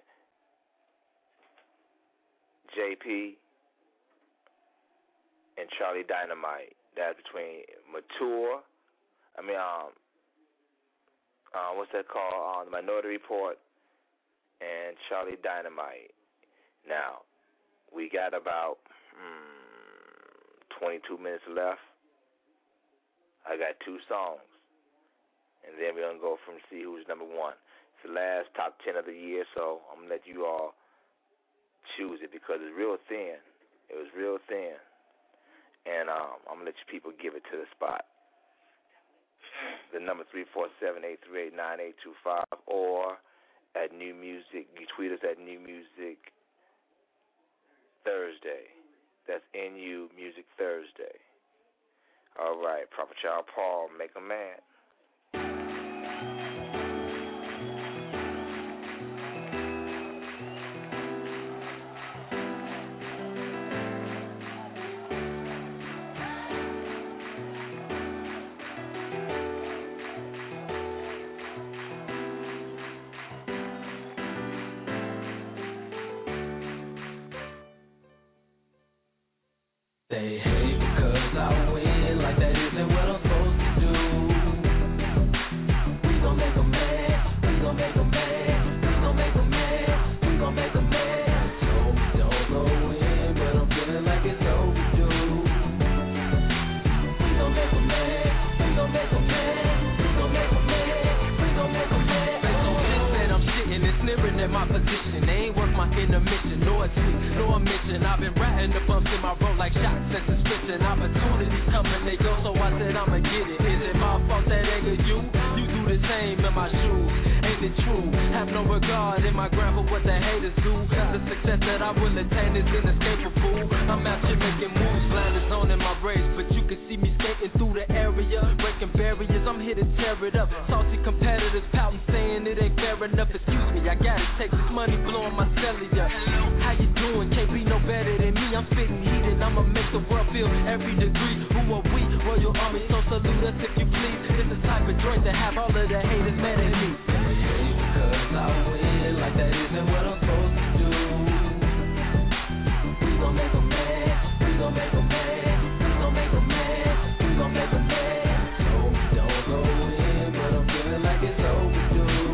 J P and Charlie Dynamite. That's between Mature, I mean, um, uh, what's that called? Uh, the Minority Report and Charlie Dynamite. Now, we got about hmm, twenty-two minutes left. I got two songs. And then we're going to go from see who's number one. It's the last top ten of the year, so I'm going to let you all choose it because it's real thin. It was real thin. And um, I'm going to let you people give it to the spot. The number three four seven, eight three eight, nine eight two five or at New Music. You tweet us at New Music Thursday. That's N U Music Thursday. All right, Proper Child Paul, Make 'em Mad. They hate because I win, like that isn't what I'm supposed to do. We gon' make 'em mad, we gon' make 'em mad, we gon' make 'em mad, we gon' make 'em mad. So don't go in, but I'm feeling like it's overdue. We gon' make 'em mad, we gon' make 'em mad, we gon' make 'em mad, we gon' make 'em mad. Based on this that I'm shitting and snipping at my position, they ain't worth my intermission, nor a tweet, nor a mission. I've been ratting the bumps in my road like shots and suspicion. Opportunities coming, they go, so I said I'ma get it. Is it my fault that anger you? You do the same in my shoes. Ain't it true? Have no regard in my ground for what the haters do. The success that I will attain is inescapable. I'm out here making moves, blinders on in my race, but you can see me skating through the area, breaking barriers. I'm here to tear it up. Salty competitors pouting, saying it ain't fair enough. Excuse me, I got it. Texas money blowing my cellular. How you doing? Can't be no better than me. I'm spitting heat and I'ma make the world feel every degree. Who are we? Royal Army, so salute us if you please. It's the type of joint to have all of the haters mad at me. Because I win, like that isn't what I'm supposed to do. We gon' make 'em mad, we gon' make 'em mad, we gon' make 'em mad, we gon' make 'em mad. So don't go in, but I'm feeling like it's overdue.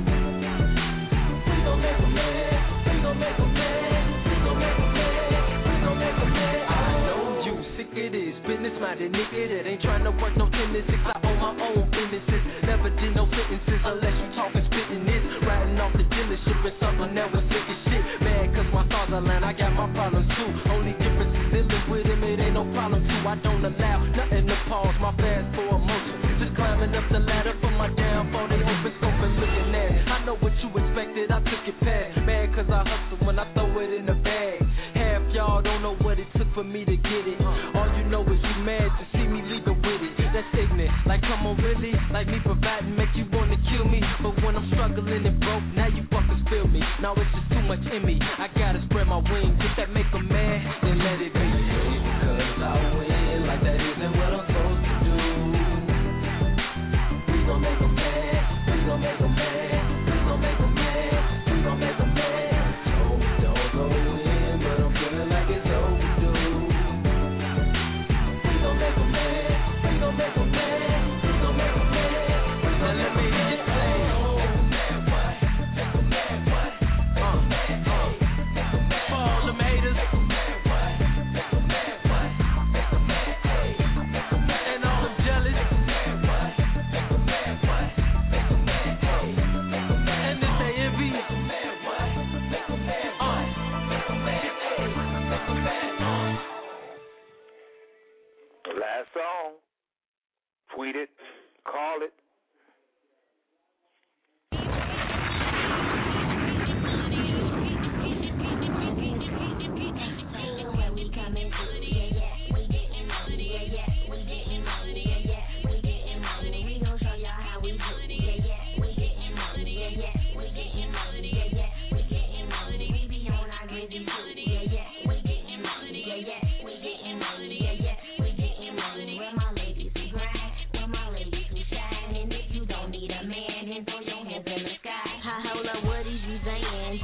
We gon' make 'em mad, we gon' make 'em mad, we gon' make 'em mad, we gon' make 'em mad. I know you sick of this business-minded nigga that ain't trying to work no ten to six. I own my own businesses, never did no sentences unless you talking spitting this. Riding off the dealership and something that was sick as shit. Mad cause my stars align, I got my problems too. Only difference is dealing with him, it ain't no problem too. I don't allow nothing to pause my fast for emotion. Just climbing up the ladder for my downfall. They open scope and looking at it. I know what you expected, I took it past. Mad cause I hustle when I throw it in the bag. Half y'all don't know what it took for me to get it. All you know is you mad to see me leaving with it. That's ignorant, like come on really? Like me providing make you wanna kill me. But when I'm struggling and broke, now you fuckers feel me. Now it's just too much in me, I gotta spread my wings. If that make 'em mad, then let it be. Because I win, like that isn't what I'm supposed to do. We gon' make 'em mad, we gon' make 'em mad, we gon' make 'em mad, we gon' make 'em mad. So don't go in, but I'm feeling like it's overdue. We gon' make 'em mad, we gon' make 'em mad, we gon' make 'em mad. Now let me hear you say, make 'em mad what? Make 'em mad what? Make 'em mad, uh, make 'em mad. For all them haters, make 'em mad what? Make 'em mad what? Make 'em mad.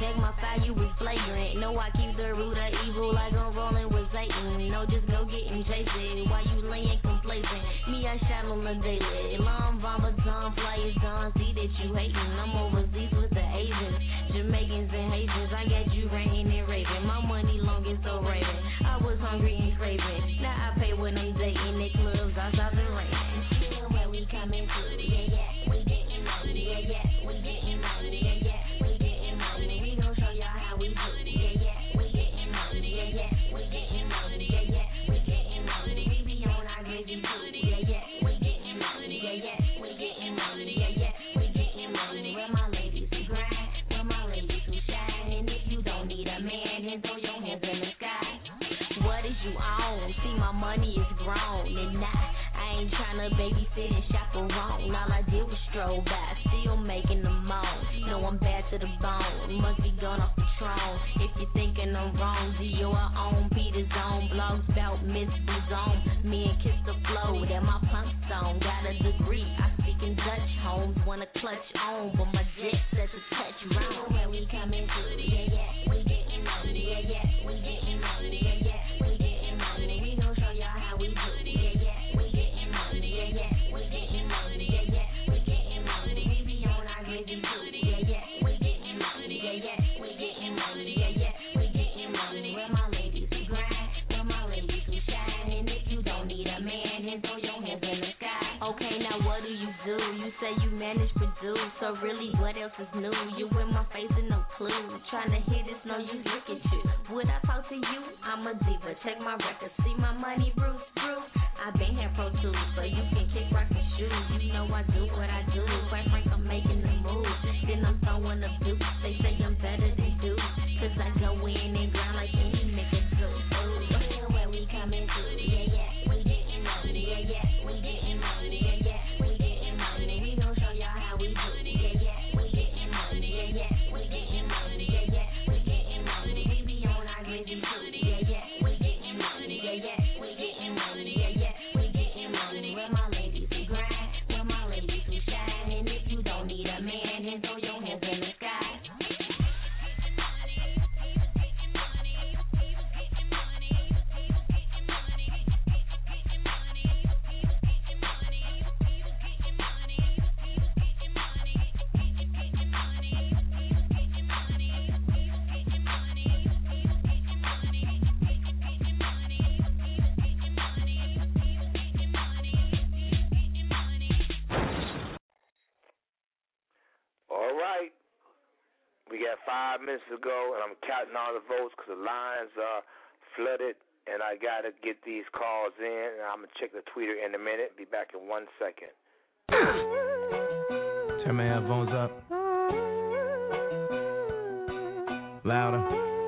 check my file, you was flagrant. No, I keep the root of evil like I'm rolling with Satan. No, just go get and chase it while you laying complacent. Me, I shot on the daily. Long vomit, tongue, flyers done. See that you hating. I'm overseas with the Asians, Jamaicans and Haitians. I got you ranking and raving. My money long and so raving. I was hungry and craving. Now I pay when I'm dating. The clubs outside the rain. Feel where we coming through. Yeah, yeah, we getting money. Yeah, yeah, we getting money. Yeah, yeah, we getting money. We gon' show y'all how we do. Yeah, yeah, we getting money. Yeah, yeah, we getting money. Yeah, yeah, we getting money. We be on our gravy too. Yeah, yeah, we getting money. Yeah, yeah, we getting money. Yeah, yeah, we getting money. Where my ladies who grind, where my ladies who shine. And if you don't need a man, then throw your hands in the sky. What is you on? See, my money is grown and nah, I ain't tryna babysit and chaperone. All I did was stroll by, still making the moan. No, I'm bad to the bone, must be gone off the throne. If you're thinking I'm wrong, Zio I own Peter's own. Blogs bout Miss Zone, me and Kiss the Flow, that my punk song. Got a degree, I speak in Dutch. Homes wanna clutch on, but my jet says to touch round. Where we coming through, yeah, yeah, we getting money, yeah, yeah, we getting money, yeah, yeah, we getting money. We gon' show y'all how we do, yeah, yeah, we getting money, yeah, yeah, we getting money, yeah, yeah, we getting money. We be on our gravy too, yeah, yeah, we getting money, yeah, yeah, we getting money, yeah, yeah, we getting money. Where my ladies who grind, where my ladies who shine. And if you don't need a man, then throw your hands in the sky. Okay, now what do you do? You say you manage produce, so really what else is new? You in my face and no clue. Tryna hit this, no use, look at you. Would I talk to you? I'm a diva, check my records, see my money, Bruce, Bruce. I been here pro too, so you can kick rock and shoes. You know I do what I do, quite frank, I'm making the move. Then I'm throwing up dukes, they say I'm better than Duke. Cause I go in and grind like any nigga do. Ooh, where we coming through, yeah, yeah, we getting money, yeah, yeah, we getting money, yeah, yeah, we getting money. We gon' show y'all how we do, yeah, yeah, we getting money, yeah, yeah, we getting money, yeah, yeah, we getting money. We be on our gravy too, yeah, yeah, we getting money, yeah, yeah, we getting money, yeah, yeah, we getting money. Where my ladies who grind, where my ladies who shine. And if you don't need a man, then throw your hands in the sky. All right. We got five minutes to go, and I'm counting all the votes because the lines are flooded, and I got to get these calls in, and I'm going to check the tweeter in a minute. Be back in one second. Turn my headphones up. Louder.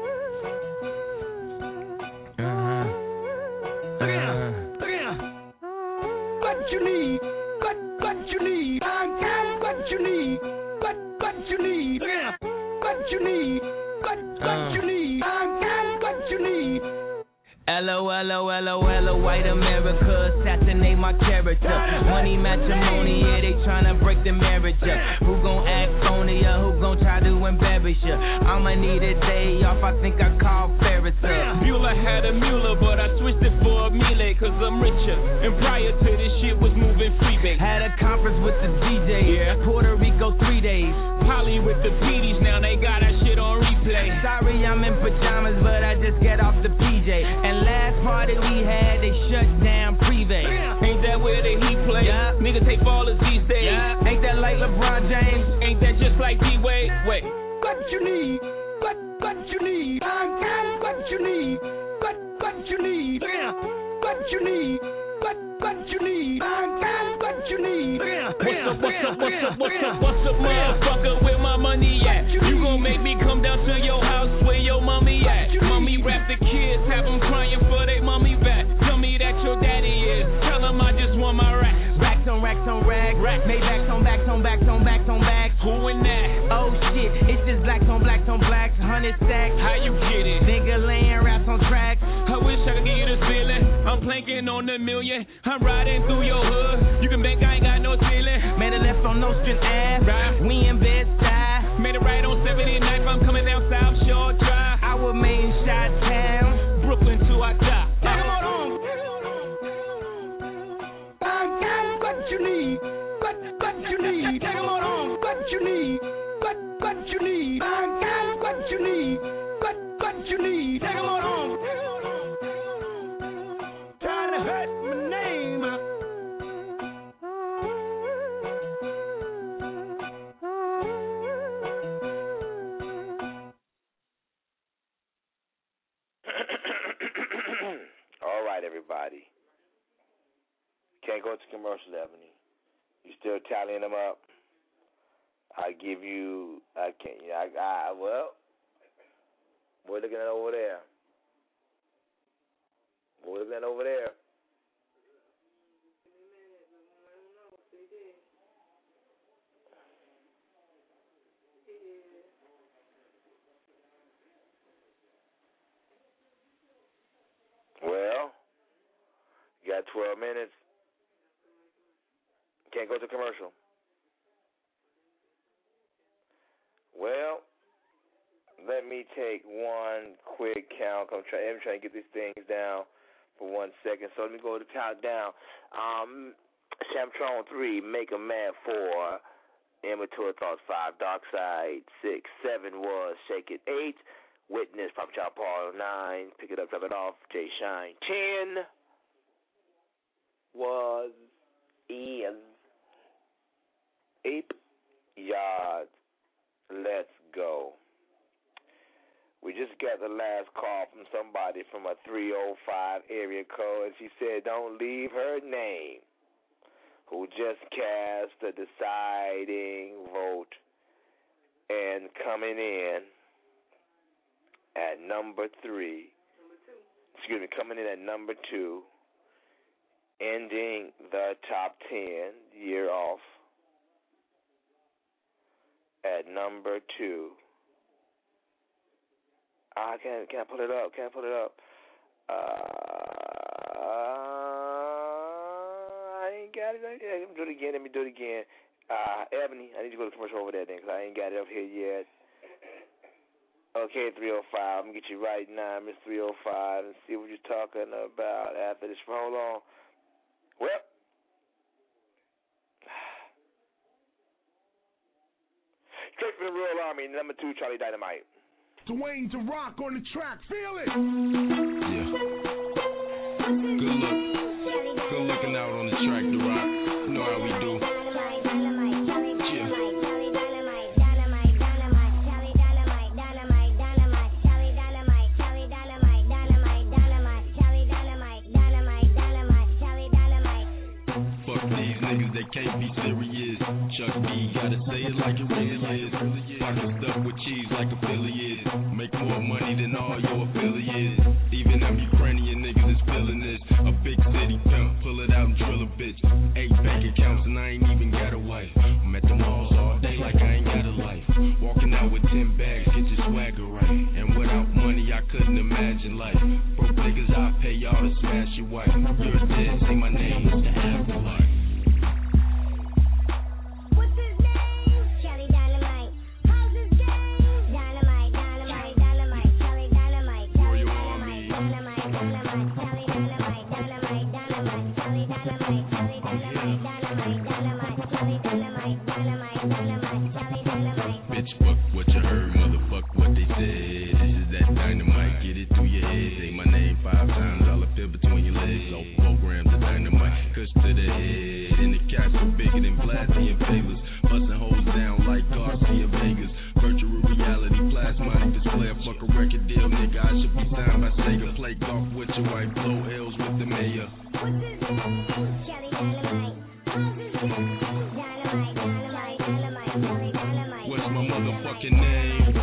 Uh-huh. Look at look at what you need, what, what you need. I got what you need, what, what you need. Look at what you need, what, what you need. I got what you need. L O L O L O L O, white America, assassinate my character. Money matrimony, yeah, they tryna break the marriage up. Who gon' act phony or who gon' try to embarrass ya? I'ma need a day off, I think I call Ferris up. Mueller had a Mueller, but I switched it for a Miele, cause I'm richer. And prior to this shit was moving freebase. Had a conference with the D J, yeah. Puerto Rico three days. Polly with the P Ds, now they got that shit on replay. Sorry I'm in pajamas, but I just get off the P J. And last party we had, they shut down Privé. Ain't that where the Heat play? Yeah. Niggas take ballers these days. Yeah. Ain't that like LeBron James? Ain't that just like D-Wade? Wait. What you need, what, what you need. I got what you need, what, what you need. What you need, what, what you need. I got what you need. What's up, what's up, what's up, what's up, what's up, motherfucker, where my money at? You gon' make me come down to your house where your mommy at? Mommy rap the kids, have them crying for they mommy back. Tell me that your daddy is, tell him I just want my racks. Racks on racks on racks, racks. Maybachs on backs on backs on backs on backs. Who in that? Oh shit, it's just blacks on blacks on blacks, hundred stacks. How you get it? Nigga laying raps on tracks. I wish I could give you this feeling. I'm planking on the million. I'm riding through your hood. You can bank I ain't got no ceiling. Made a left on Nostrand Ave. Right. We in Bed-Stuy. Made it right on seventy-ninth. I'm coming outside. Can't go to commercial, Ebony. You still tallying them up? I give you. I can't. I. I well. We're looking at over there. We're looking at over there. Well, you got twelve minutes. Can't go to commercial. Well, let me take one quick count. I'm trying, I'm trying to get these things down for one second. So let me go to countdown. Um, Shamtron three, Make 'em Mad four, Immature Thoughts five, Dark Side six, seven was Shake It eight, Witness, Pop Chop Paul nine, Pick It Up, Drop It Off, Jay Shine ten, was Ian Ape Yards. Let's go. We just got the last call from somebody from a three oh five area code, and she said don't leave her name, who just cast the deciding vote and coming in at number three. Number two. Excuse me, coming in at number two, ending the top ten, year off at number two. I can't, can't pull it up, can't pull it up. Uh, I ain't got it. Let me do it again, let me do it again. Uh, Ebony, I need to go to commercial over there then, because I ain't got it up here yet. Okay, three oh five, I'm going to get you right now, Miss three oh five, and see what you're talking about after this. Hold on. Well, straight from the Royal Army, number two, Charlie Dynamite. Dwayne to rock on the track, feel it. Yeah. Good luck. Good looking out on the track, The Rock. You know how we do. Fuck these niggas, they can't be serious. Chuck D, gotta say it like it really is. Pocket stuff with cheese like affiliates. Make more money than all your affiliates. Even them Ukrainian niggas is feeling this. A big city pimp, pull it out and drill a bitch. Eight bank accounts and I ain't even got a wife. I'm at the malls all day like I ain't got a life. Walking out with ten bags, get your swagger right. And without money I couldn't imagine life. Broke niggas, I pay y'all to smash your wife. You're dead, say my name, it's the afterlife. Bitch, fuck what you heard, motherfuck what they said. This is that dynamite, get it through your head. Say my name five times, I'll appear between your legs. Low programs of dynamite, cuts to the head. In the castle bigger than Blasty and Favors. Bustin' hoes down like Garcia Vegas. Virtual reality, plasmonic display. Fuck a record deal, nigga, I should be signed by Sega. Play golf with your wife, blow L's with the mayor. What's my motherfucking name?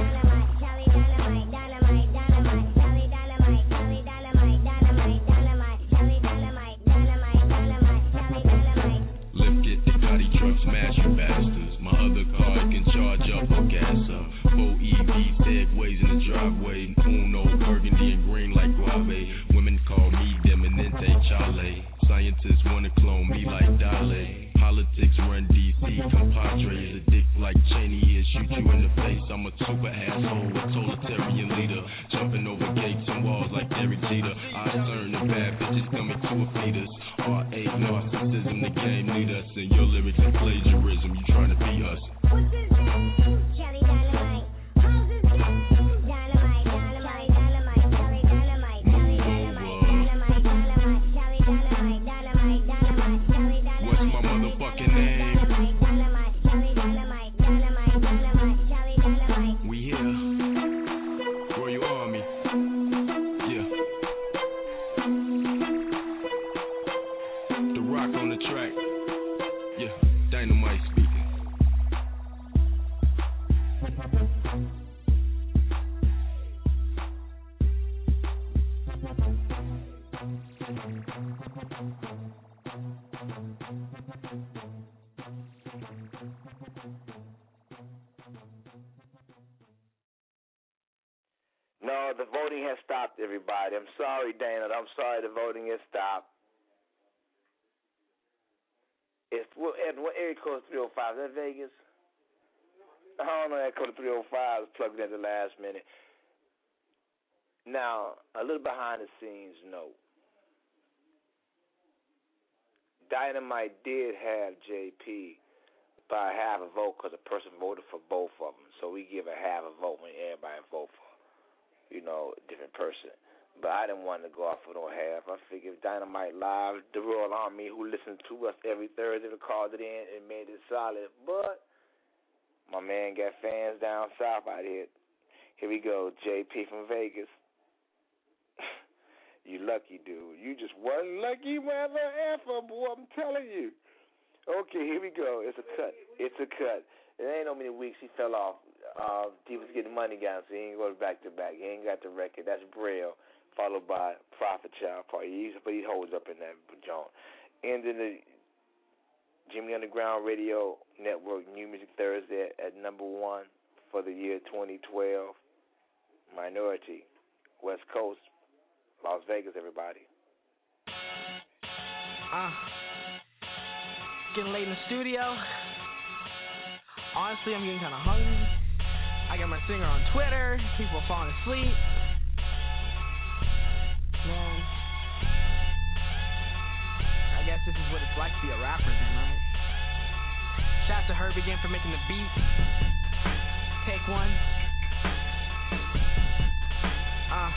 Lift it, the Gotti truck, smash you bastards. My other car can charge up or gas up. Four E V segways in the driveway. Uno, burgundy and green like guave. Women call me Deminente Chale. Scientists wanna clone me like Dale. Politics run D C, compadre. A dick like Cheney here, shoot you in the face. I'm a super asshole, a totalitarian leader. Jumping over gates and walls like Derek Jeter. I turn the bad bitches coming to a fetus. R A narcissism, the game need us. And your lyrics are plagiarism, you trying to be us. What's his name? Charlie Dynamite. How's his name? Dynamite, dynamite, dynamite, Charlie Dynamite, Charlie Dynamite, dynamite, dynamite, Charlie Dynamite, dynamite, dynamite, Charlie Dynamite. What's my motherfucking name? Dynamite, dynamite, Charlie Dynamite, dynamite, dynamite, Charlie Dynamite. We here. Royal Army. Yeah. The Rock on the the voting has stopped, everybody. I'm sorry, Dana. I'm sorry the voting has stopped. It's what, what area code three oh five? Is that Vegas? I don't know. That code three oh five was plugged in at the last minute. Now, a little behind the scenes note. Dynamite did have J P by half a vote because the person voted for both of them. So we give a half a vote when everybody vote for, you know, a different person. But I didn't want to go off with no half. I figured Dynamite Live, the Royal Army who listened to us every Thursday, called it in and made it solid. But my man got fans down south out here. Here we go, J P from Vegas. You lucky, dude. You just one lucky mother effer, boy. I'm telling you. Okay, here we go. It's a cut. It's a cut. It ain't no many weeks he fell off. Uh, he was getting money down, so he ain't going back to back. He ain't got the record. That's Braille, followed by Prophet Child Party. He's, but he holds up in that joint. Ending the Jimmy Underground Radio Network New Music Thursday at number one for the year twenty twelve. Minority, West Coast, Las Vegas, everybody. Uh, getting late in the studio. Honestly, I'm getting kind of hungry. I got my singer on Twitter. People are falling asleep. Man, I guess this is what it's like to be a rapper then, right? Shout out to Herb again for making the beat. Take one. Uh.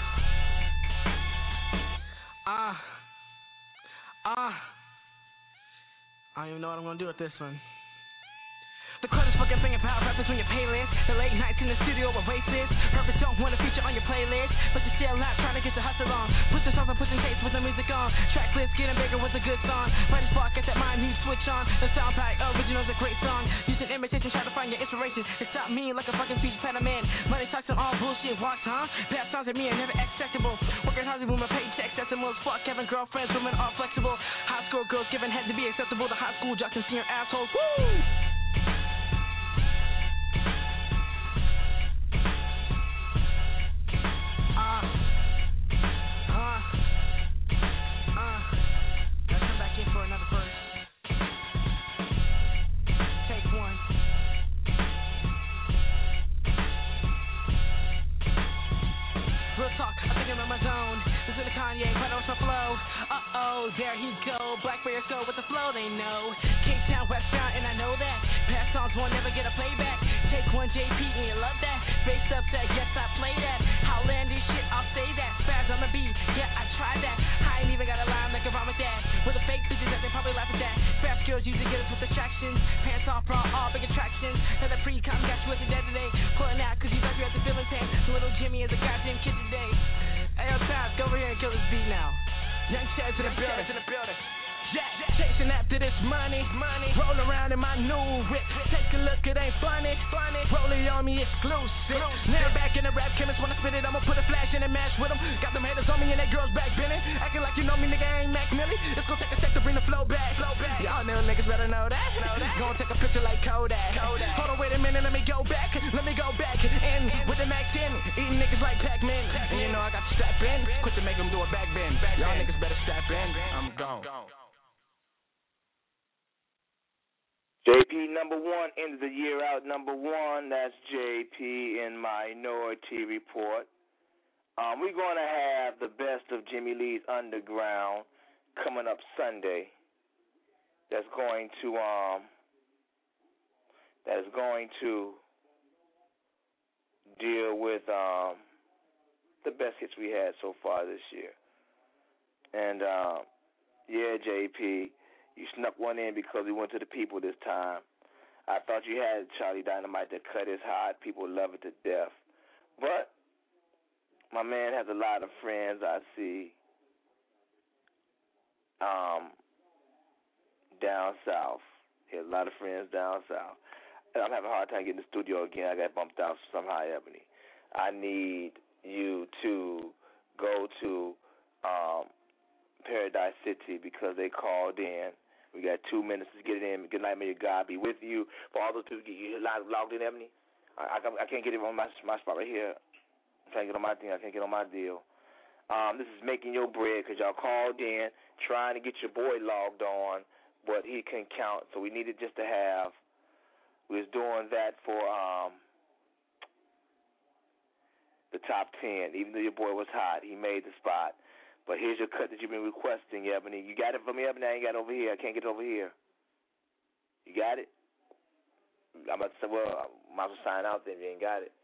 Ah. Uh, ah. Uh, I don't even know what I'm gonna do with this one. The crowd is fucking singing power rappers on your playlist. The late nights in the studio with racist. Purpose don't want to feature on your playlist, but you're still not trying to get the hustle on. Push the songs on, pushing tapes with the music on. Track list getting bigger with a good song. Right spark, get that mind heat switch on. The sound pack original's a great song. Using imitation, try to find your inspiration. It's not me like a fucking speech pediment. Money talks on all bullshit walks, huh? Bad songs at me are never acceptable. Working hard to move my paychecks, decimals. Fuck having girlfriends, women are flexible. High school girls giving head to be acceptable. The high school jocks and senior assholes. Woo! Kanye, but on some flow. Uh-oh, there he go. Black Bears go with the flow, they know. Cape Town, West Town, and I know that. Past songs won't never get a playback. Take one, J P, and you love that. Face upset, yes, I play that. Outlandish shit, I'll say that. Spaz on the beat, yeah, I tried that. I ain't even got a line like a rhyme with that. With the fake bitches that they probably laugh at that. Fast girls usually get us with attractions. Pants off, bra, all big attractions. And the pre-com got you at the dead today. Pulling out, cause you thought you had the feeling tank. Little Jimmy is a goddamn kid today. Hey, yo, Taz, go over here and kill this beat now. Young Chaz in the building. In the building. Yeah, chasing after this money, money. Roll around in my new whip. Take a look, it ain't funny, funny. Rolling on me exclusive. Now back in the rap chemist, when I spit it, I'ma put a flash in and mash with them. Got them haters on me and that girls back bending. Acting like you know me, nigga, I ain't Mac Millie. It's gonna take a sec to bring the flow back. Flow back. Y'all know niggas better know that. Know that. Gonna take a picture like Kodak. Kodak. Hold on, wait a minute, let me go back. Let me go back. In with the Mac ten, eating niggas like Pac-Man. And you know I got the strap in. Quit to make them do a back bend. Y'all niggas better strap in. I'm gone. J P number one, end of the year out number one. That's J P in Minority Report. Um, we're going to have the best of Jimmy Lee's Underground coming up Sunday. That's going to um, that is going to deal with um, the best hits we had so far this year. And um, yeah, J P. You snuck one in because we went to the people this time. I thought you had Charlie Dynamite that cut his hot. People love it to death. But my man has a lot of friends I see um, down south. He has a lot of friends down south. And I'm having a hard time getting in the studio again. I got bumped out somehow, Ebony. I need you to go to um, Paradise City because they called in. We got two minutes to get it in. Good night, may your God be with you. For all those people get you logged in, Ebony. I, I, I can't get it on my my spot right here. Trying to get on my thing. I can't get on my deal. Um, this is Making Your Bread because y'all called in trying to get your boy logged on, but he couldn't count, so we needed just to have. We was doing that for um, the top ten. Even though your boy was hot, he made the spot. But here's your cut that you've been requesting, Ebony. You got it for me, Ebony? I ain't got it over here. I can't get it over here. You got it? I'm about to say, well, I might as well sign out then if you ain't got it.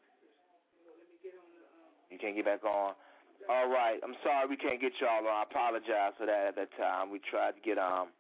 You can't get back on. All right. I'm sorry we can't get y'all on. I apologize for that at that time. We tried to get um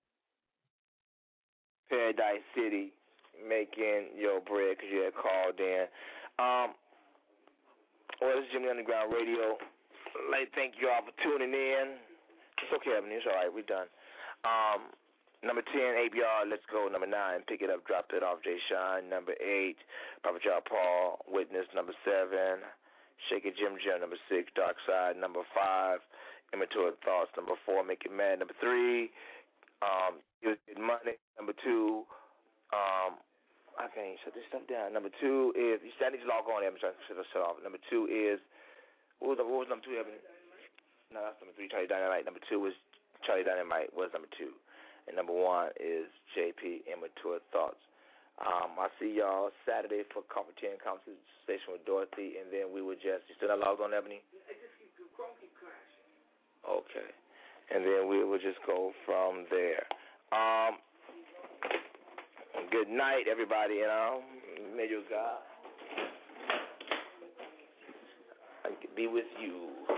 Paradise City Making Your Bread because you had called in. Um, well, this is Jimmy Underground Radio. I'd like to thank you all for tuning in. It's okay, Ebony. It's all right. We're done. Um, number ten, A B R, Let's Go. Number nine, Pick It Up, Drop It Off, Jay Shine. Number eight, Papa John Paul, Witness. Number seven, Shake It, Jim Jim. Number six, Dark Side. Number five, Immature Thoughts. Number four, Make It Mad. Number three, um, Get Money. Number two, um, I can't shut this stuff down. Number two is, you said I need to log on there. I'm trying to shut this off. Number two is, what was, what was number two, Evan? No, that's number three, Charlie Dynamite. Number two was Charlie Dynamite was number two. And number one is J P, Immature Thoughts. Um, I'll see y'all Saturday for Conference Conversation with Dorothy, and then we would just, you still not logged on, Ebony? Okay. And then we will just go from there. Um, good night, everybody, you know. May your God be with you.